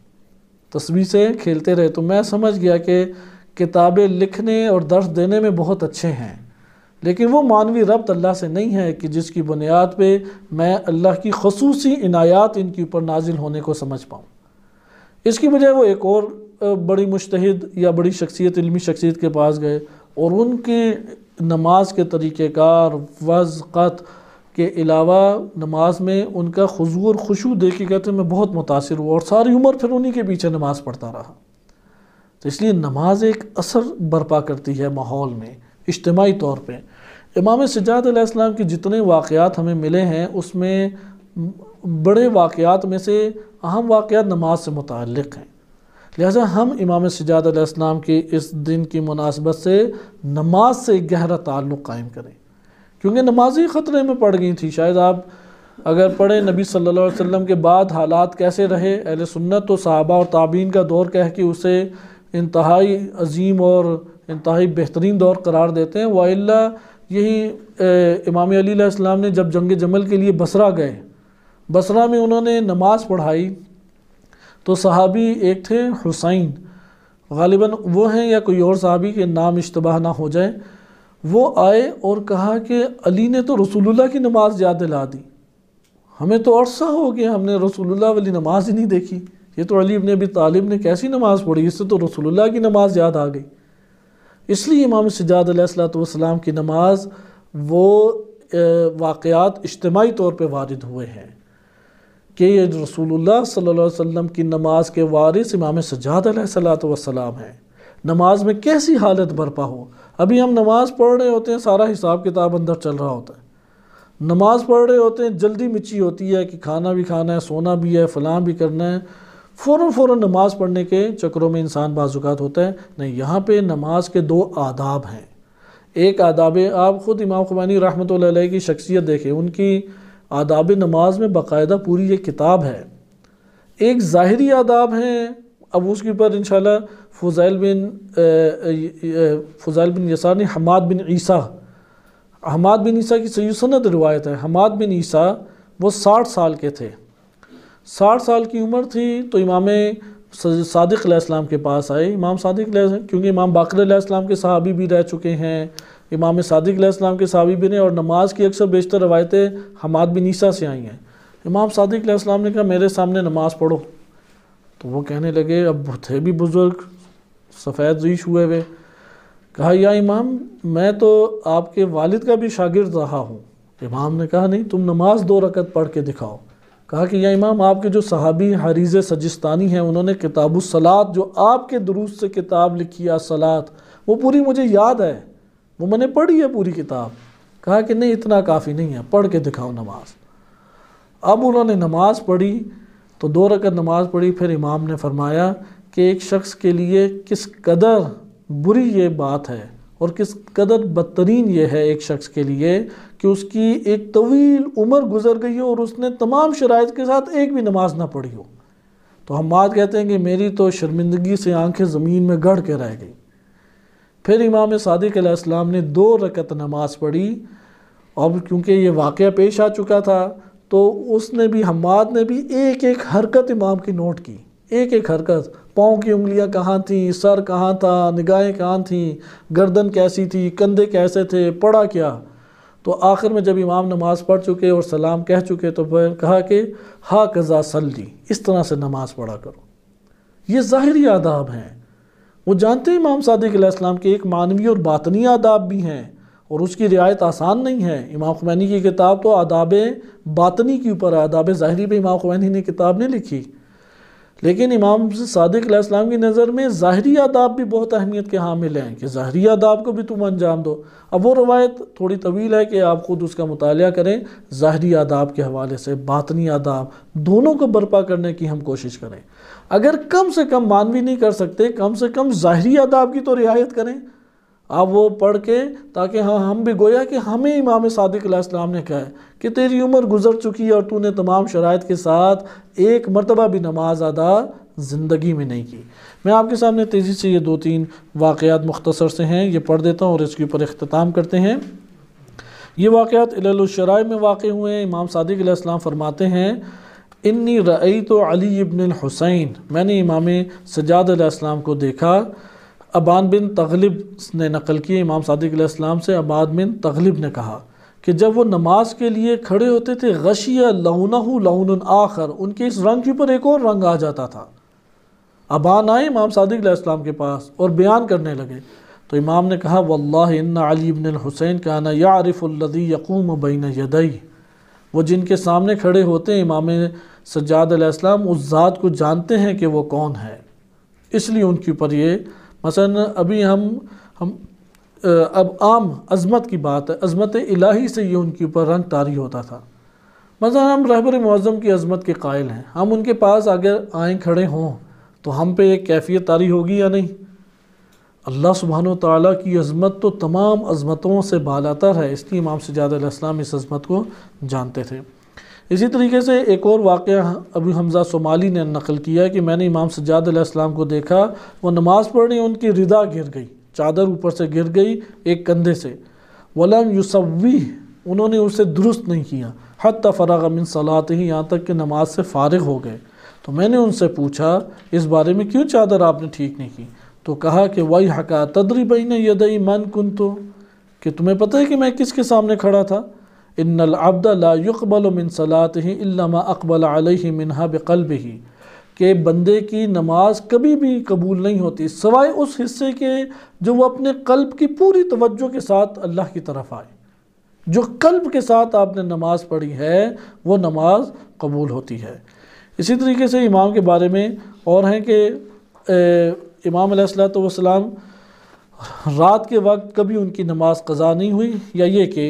رہے، تو میں سمجھ گیا کہ کتابیں لکھنے اور درس دینے میں بہت اچھے ہیں، لیکن وہ معنوی ربط اللہ سے نہیں ہے کہ جس کی بنیاد پہ میں اللہ کی خصوصی عنایات ان کے اوپر نازل ہونے کو سمجھ پاؤں۔ اس کی بجائے وہ ایک اور بڑی مجتہد یا بڑی شخصیت، علمی شخصیت کے پاس گئے، اور ان کی نماز کے طریقہ کار، وضع، قط کے علاوہ نماز میں ان کا خضوع اور خشوع دیکھ کے کہتے ہیں میں بہت متاثر ہوا، اور ساری عمر پھر انہی کے پیچھے نماز پڑھتا رہا۔ تو اس لیے نماز ایک اثر برپا کرتی ہے ماحول میں، اجتماعی طور پہ۔ امام سجاد علیہ السلام کے جتنے واقعات ہمیں ملے ہیں، اس میں بڑے واقعات میں سے اہم واقعات نماز سے متعلق ہیں، لہٰذا ہم امام سجاد علیہ السلام کے اس دن کی مناسبت سے نماز سے گہرا تعلق قائم کریں، کیونکہ نمازی خطرے میں پڑ گئی تھی۔ شاید آپ اگر پڑھیں نبی صلی اللہ علیہ وسلم کے بعد حالات کیسے رہے، اہل سنت تو صحابہ اور تابعین کا دور کہہ کے اسے انتہائی عظیم اور انتہائی بہترین دور قرار دیتے ہیں، وَإِلَّا یہی امام علی علیہ السلام نے جب جنگ جمل کے لیے بصرہ گئے، بصرہ میں انہوں نے نماز پڑھائی، تو صحابی ایک تھے حسین، غالباً وہ ہیں یا کوئی اور صحابی کے نام اشتباہ نہ ہو جائے، وہ آئے اور کہا کہ علی نے تو رسول اللہ کی نماز یاد دلا دی، ہمیں تو عرصہ ہو گیا ہم نے رسول اللہ والی نماز ہی نہیں دیکھی، یہ تو علی ابن ابی طالب نے کیسی نماز پڑھی، اس سے تو رسول اللہ کی نماز یاد آ گئی۔ اس لیے امام سجاد علیہ السلام کی نماز وہ واقعات اجتماعی طور پہ وارد ہوئے ہیں کہ یہ رسول اللہ صلی اللہ علیہ وسلم کی نماز کے وارث امام سجاد علیہ السلام ہیں۔ نماز میں کیسی حالت برپا ہو، ابھی ہم نماز پڑھ رہے ہوتے ہیں، سارا حساب کتاب اندر چل رہا ہوتا ہے، نماز پڑھ رہے ہوتے ہیں، جلدی مچی ہوتی ہے کہ کھانا بھی کھانا ہے، سونا بھی ہے، فلاں بھی کرنا ہے، فوراً نماز پڑھنے کے چکروں میں انسان بعض اوقات ہوتا ہے۔ نہیں، یہاں پہ نماز کے دو آداب ہیں۔ ایک آداب، آپ خود امام خمینی رحمۃ اللہ علیہ کی شخصیت دیکھیں، ان کی آداب نماز میں باقاعدہ پوری یہ کتاب ہے۔ ایک ظاہری آداب ہیں، اب اس کے اوپر انشاءاللہ فضیل بن یسار نے حماد بن عیسیٰ کی صحیح سند روایت ہے۔ حماد بن عیسیٰ وہ 60 سال کے تھے، 60 سال کی عمر تھی تو امام صادق علیہ السلام کے پاس آئے۔ امام صادق علیہ السلام، کیونکہ امام باقر علیہ السلام کے صحابی بھی رہ چکے ہیں، امام صادق علیہ السلام کے صحابی بھی ہیں، اور نماز کی اکثر بیشتر روایتیں حماد بن عیسیٰ سے آئی ہیں۔ امام صادق علیہ السلام نے کہا میرے سامنے نماز پڑھو، تو وہ کہنے لگے، اب تھے بھی بزرگ، سفید ریش ہوئے ہوئے، کہا یا امام میں تو آپ کے والد کا بھی شاگرد رہا ہوں۔ امام نے کہا نہیں، تم نماز 2 رکعت پڑھ کے دکھاؤ۔ کہا کہ یا امام آپ کے جو صحابی حریز سجستانی ہیں، انہوں نے کتاب الصلاۃ، جو آپ کے دروس سے کتاب لکھی ہے الصلاۃ، وہ پوری مجھے یاد ہے، وہ میں نے پڑھی ہے پوری کتاب۔ کہا کہ نہیں، اتنا کافی نہیں ہے، پڑھ کے دکھاؤ نماز۔ اب انہوں نے نماز پڑھی تو 2 رکعت نماز پڑھی، پھر امام نے فرمایا کہ ایک شخص کے لیے کس قدر بری یہ بات ہے اور کس قدر بدترین یہ ہے ایک شخص کے لیے کہ اس کی ایک طویل عمر گزر گئی ہو اور اس نے تمام شرائط کے ساتھ ایک بھی نماز نہ پڑھی ہو۔ تو حماد کہتے ہیں کہ میری تو شرمندگی سے آنکھیں زمین میں گڑ کے رہ گئی۔ پھر امام صادق علیہ السلام نے 2 رکعت نماز پڑھی، اور کیونکہ یہ واقعہ پیش آ چکا تھا تو اس نے بھی، حماد نے بھی ایک ایک حرکت امام کی نوٹ کی، ایک ایک حرکت، پاؤں کی انگلیاں کہاں تھیں، سر کہاں تھا، نگاہیں کہاں تھیں، گردن کیسی تھی، کندھے کیسے تھے، پڑھا کیا۔ تو آخر میں جب امام نماز پڑھ چکے اور سلام کہہ چکے تو پھر کہا کہ ہا قضا صلی، اس طرح سے نماز پڑھا کرو۔ یہ ظاہری آداب ہیں، وہ جانتے ہیں امام صادق علیہ السلام کے ایک معنوی اور باطنی آداب بھی ہیں، اور اس کی رعایت آسان نہیں ہے۔ امام خمینی کی کتاب تو آداب باطنی کے اوپر، آداب ظاہری پہ امام خمینی نے کتاب نہیں لکھی، لیکن امام صادق علیہ السلام کی نظر میں ظاہری آداب بھی بہت اہمیت کے حامل ہیں کہ ظاہری آداب کو بھی تم انجام دو۔ اب وہ روایت تھوڑی طویل ہے کہ آپ خود اس کا مطالعہ کریں، ظاہری آداب کے حوالے سے باطنی آداب دونوں کو برپا کرنے کی ہم کوشش کریں۔ اگر کم سے کم مانوی نہیں کر سکتے، کم سے کم ظاہری آداب کی تو رعایت کریں آپ، وہ پڑھ کے، تاکہ ہم بھی گویا کہ ہمیں امام صادق علیہ السلام نے کہا ہے کہ تیری عمر گزر چکی ہے اور تو نے تمام شرائط کے ساتھ ایک مرتبہ بھی نماز ادا زندگی میں نہیں کی۔ میں آپ کے سامنے تیزی سے یہ 2-3 واقعات مختصر سے ہیں، یہ پڑھ دیتا ہوں اور اس کے اوپر اختتام کرتے ہیں۔ یہ واقعات علل الشرائع میں واقع ہوئے ہیں۔ امام صادق علیہ السلام فرماتے ہیں انی رأیت علی ابن الحسین، میں نے امام سجاد علیہ السلام کو دیکھا۔ ابان بن تغلب نے نقل کی امام صادق علیہ السلام سے، ابان بن تغلب نے کہا کہ جب وہ نماز کے لیے کھڑے ہوتے تھے، غشیہ لونہ لون آخر، ان کے اس رنگ کے اوپر ایک اور رنگ آ جاتا تھا۔ ابان آئے امام صادق علیہ السلام کے پاس اور بیان کرنے لگے، تو امام نے کہا واللہ ان علی بن الحسین کان یعرف الذی یقوم بین یدیہ، وہ جن کے سامنے کھڑے ہوتے ہیں امام سجاد علیہ السلام اس ذات کو جانتے ہیں کہ وہ کون ہے، اس لیے ان کے اوپر یہ، مثلا ابھی ہم اب عام عظمت کی بات ہے، عظمت الہی سے یہ ان کے اوپر رنگ طاری ہوتا تھا۔ مثلا ہم رہبر معظم کی عظمت کے قائل ہیں، ہم ان کے پاس اگر آئیں کھڑے ہوں تو ہم پہ ایک کیفیت طاری ہوگی یا نہیں؟ اللہ سبحانہ و تعالیٰ کی عظمت تو تمام عظمتوں سے بالاتر ہے، اس لیے امام سجاد علیہ السلام اس عظمت کو جانتے تھے۔ اسی طریقے سے ایک اور واقعہ ابو حمزہ صومالی نے نقل کیا کہ میں نے امام سجاد علیہ السلام کو دیکھا، وہ نماز پڑھ رہے، ان کی ردا گر گئی، چادر اوپر سے گر گئی ایک کندھے سے، وَلَمْ يُصَوِّهْ، انہوں نے اسے درست نہیں کیا، حَتَّى فَرَغَ مِن صَلَاتِهِ، یہاں تک کہ نماز سے فارغ ہو گئے۔ تو میں نے ان سے پوچھا اس بارے میں کیوں چادر آپ نے ٹھیک نہیں کی؟ تو کہا کہ وَيْحَكَ تَدْرِي بَيْنَ يَدَيْ مَنْ كُنْتُ، کہ تمہیں پتہ ہے کہ میں کس کے سامنے کھڑا تھا؟ ان العبد لا يقبل من صلاته الا ما اقبل عليه منها بقلبه، کہ بندے کی نماز کبھی بھی قبول نہیں ہوتی سوائے اس حصے کے جو وہ اپنے قلب کی پوری توجہ کے ساتھ اللہ کی طرف آئے۔ جو قلب کے ساتھ آپ نے نماز پڑھی ہے وہ نماز قبول ہوتی ہے۔ اسی طریقے سے امام کے بارے میں اور ہیں کہ امام علیہ السلام رات کے وقت کبھی ان کی نماز قضا نہیں ہوئی، یا یہ کہ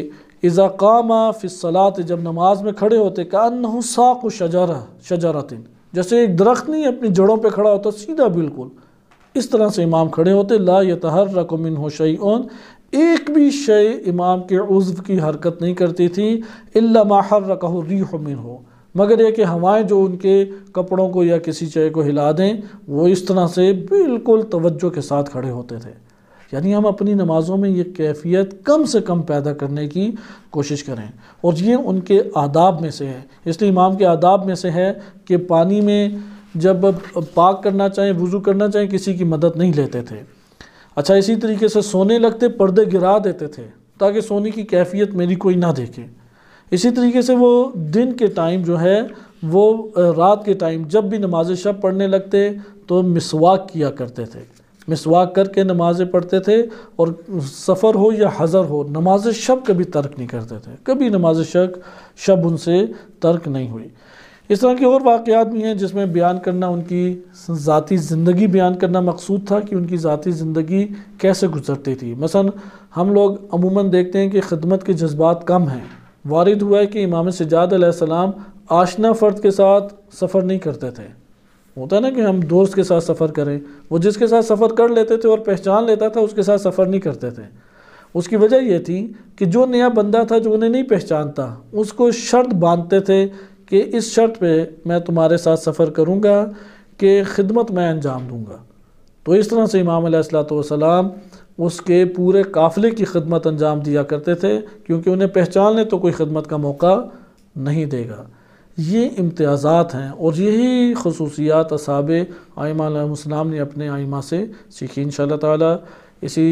اذا قام فی الصلاۃ، جب نماز میں کھڑے ہوتے، کأنہ ساق شجرۃ، جیسے ایک درخت نہیں اپنی جڑوں پہ کھڑا ہوتا سیدھا بالکل، اس طرح سے امام کھڑے ہوتے، لا یتحرک منہ شیء، ایک بھی شے امام کے عضو کی حرکت نہیں کرتی تھی، الا ما حرکہ الریح منہ، مگر یہ کہ ہوائیں جو ان کے کپڑوں کو یا کسی شے کو ہلا دیں، وہ اس طرح سے بالکل توجہ کے ساتھ کھڑے ہوتے تھے۔ یعنی ہم اپنی نمازوں میں یہ کیفیت کم سے کم پیدا کرنے کی کوشش کریں، اور یہ ان کے آداب میں سے ہے۔ اس لیے امام کے آداب میں سے ہے کہ پانی میں جب پاک کرنا چاہیں، وضو کرنا چاہیں، کسی کی مدد نہیں لیتے تھے۔ اچھا، اسی طریقے سے سونے لگتے پردے گرا دیتے تھے تاکہ سونے کی کیفیت میری کوئی نہ دیکھے۔ اسی طریقے سے وہ دن کے ٹائم جو ہے، وہ رات کے ٹائم جب بھی نماز شب پڑھنے لگتے تو مسواک کیا کرتے تھے، مسواک کر کے نمازیں پڑھتے تھے، اور سفر ہو یا حضر ہو نماز شب کبھی ترک نہیں کرتے تھے، کبھی نماز شب ان سے ترک نہیں ہوئی۔ اس طرح کے اور واقعات بھی ہیں جس میں بیان کرنا، ان کی ذاتی زندگی بیان کرنا مقصود تھا کہ ان کی ذاتی زندگی کیسے گزرتی تھی۔ مثلا ہم لوگ عموماً دیکھتے ہیں کہ خدمت کے جذبات کم ہیں۔ وارد ہوا ہے کہ امام سجاد علیہ السلام آشنا فرد کے ساتھ سفر نہیں کرتے تھے۔ ہوتا ہے نا کہ ہم دوست کے ساتھ سفر کریں، وہ جس کے ساتھ سفر کر لیتے تھے اور پہچان لیتا تھا، اس کے ساتھ سفر نہیں کرتے تھے۔ اس کی وجہ یہ تھی کہ جو نیا بندہ تھا جو انہیں نہیں پہچانتا، اس کو شرط باندھتے تھے کہ اس شرط پہ میں تمہارے ساتھ سفر کروں گا کہ خدمت میں انجام دوں گا۔ تو اس طرح سے امام علیہ السلام اس کے پورے قافلے کی خدمت انجام دیا کرتے تھے، کیونکہ انہیں پہچان لیں تو کوئی خدمت کا موقع نہیں دے گا۔ یہ امتیازات ہیں، اور یہی خصوصیات اصحاب ائمہ علیہ السلام نے اپنے ائمہ سے سیکھی۔ انشاءاللہ تعالی اسی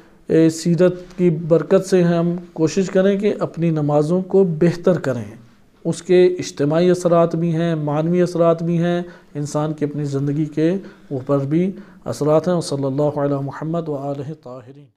سیرت کی برکت سے ہم کوشش کریں کہ اپنی نمازوں کو بہتر کریں۔ اس کے اجتماعی اثرات بھی ہیں، معنوی اثرات بھی ہیں، انسان کی اپنی زندگی کے اوپر بھی اثرات ہیں۔ صلی اللہ علی محمد و آلہ طاہرین۔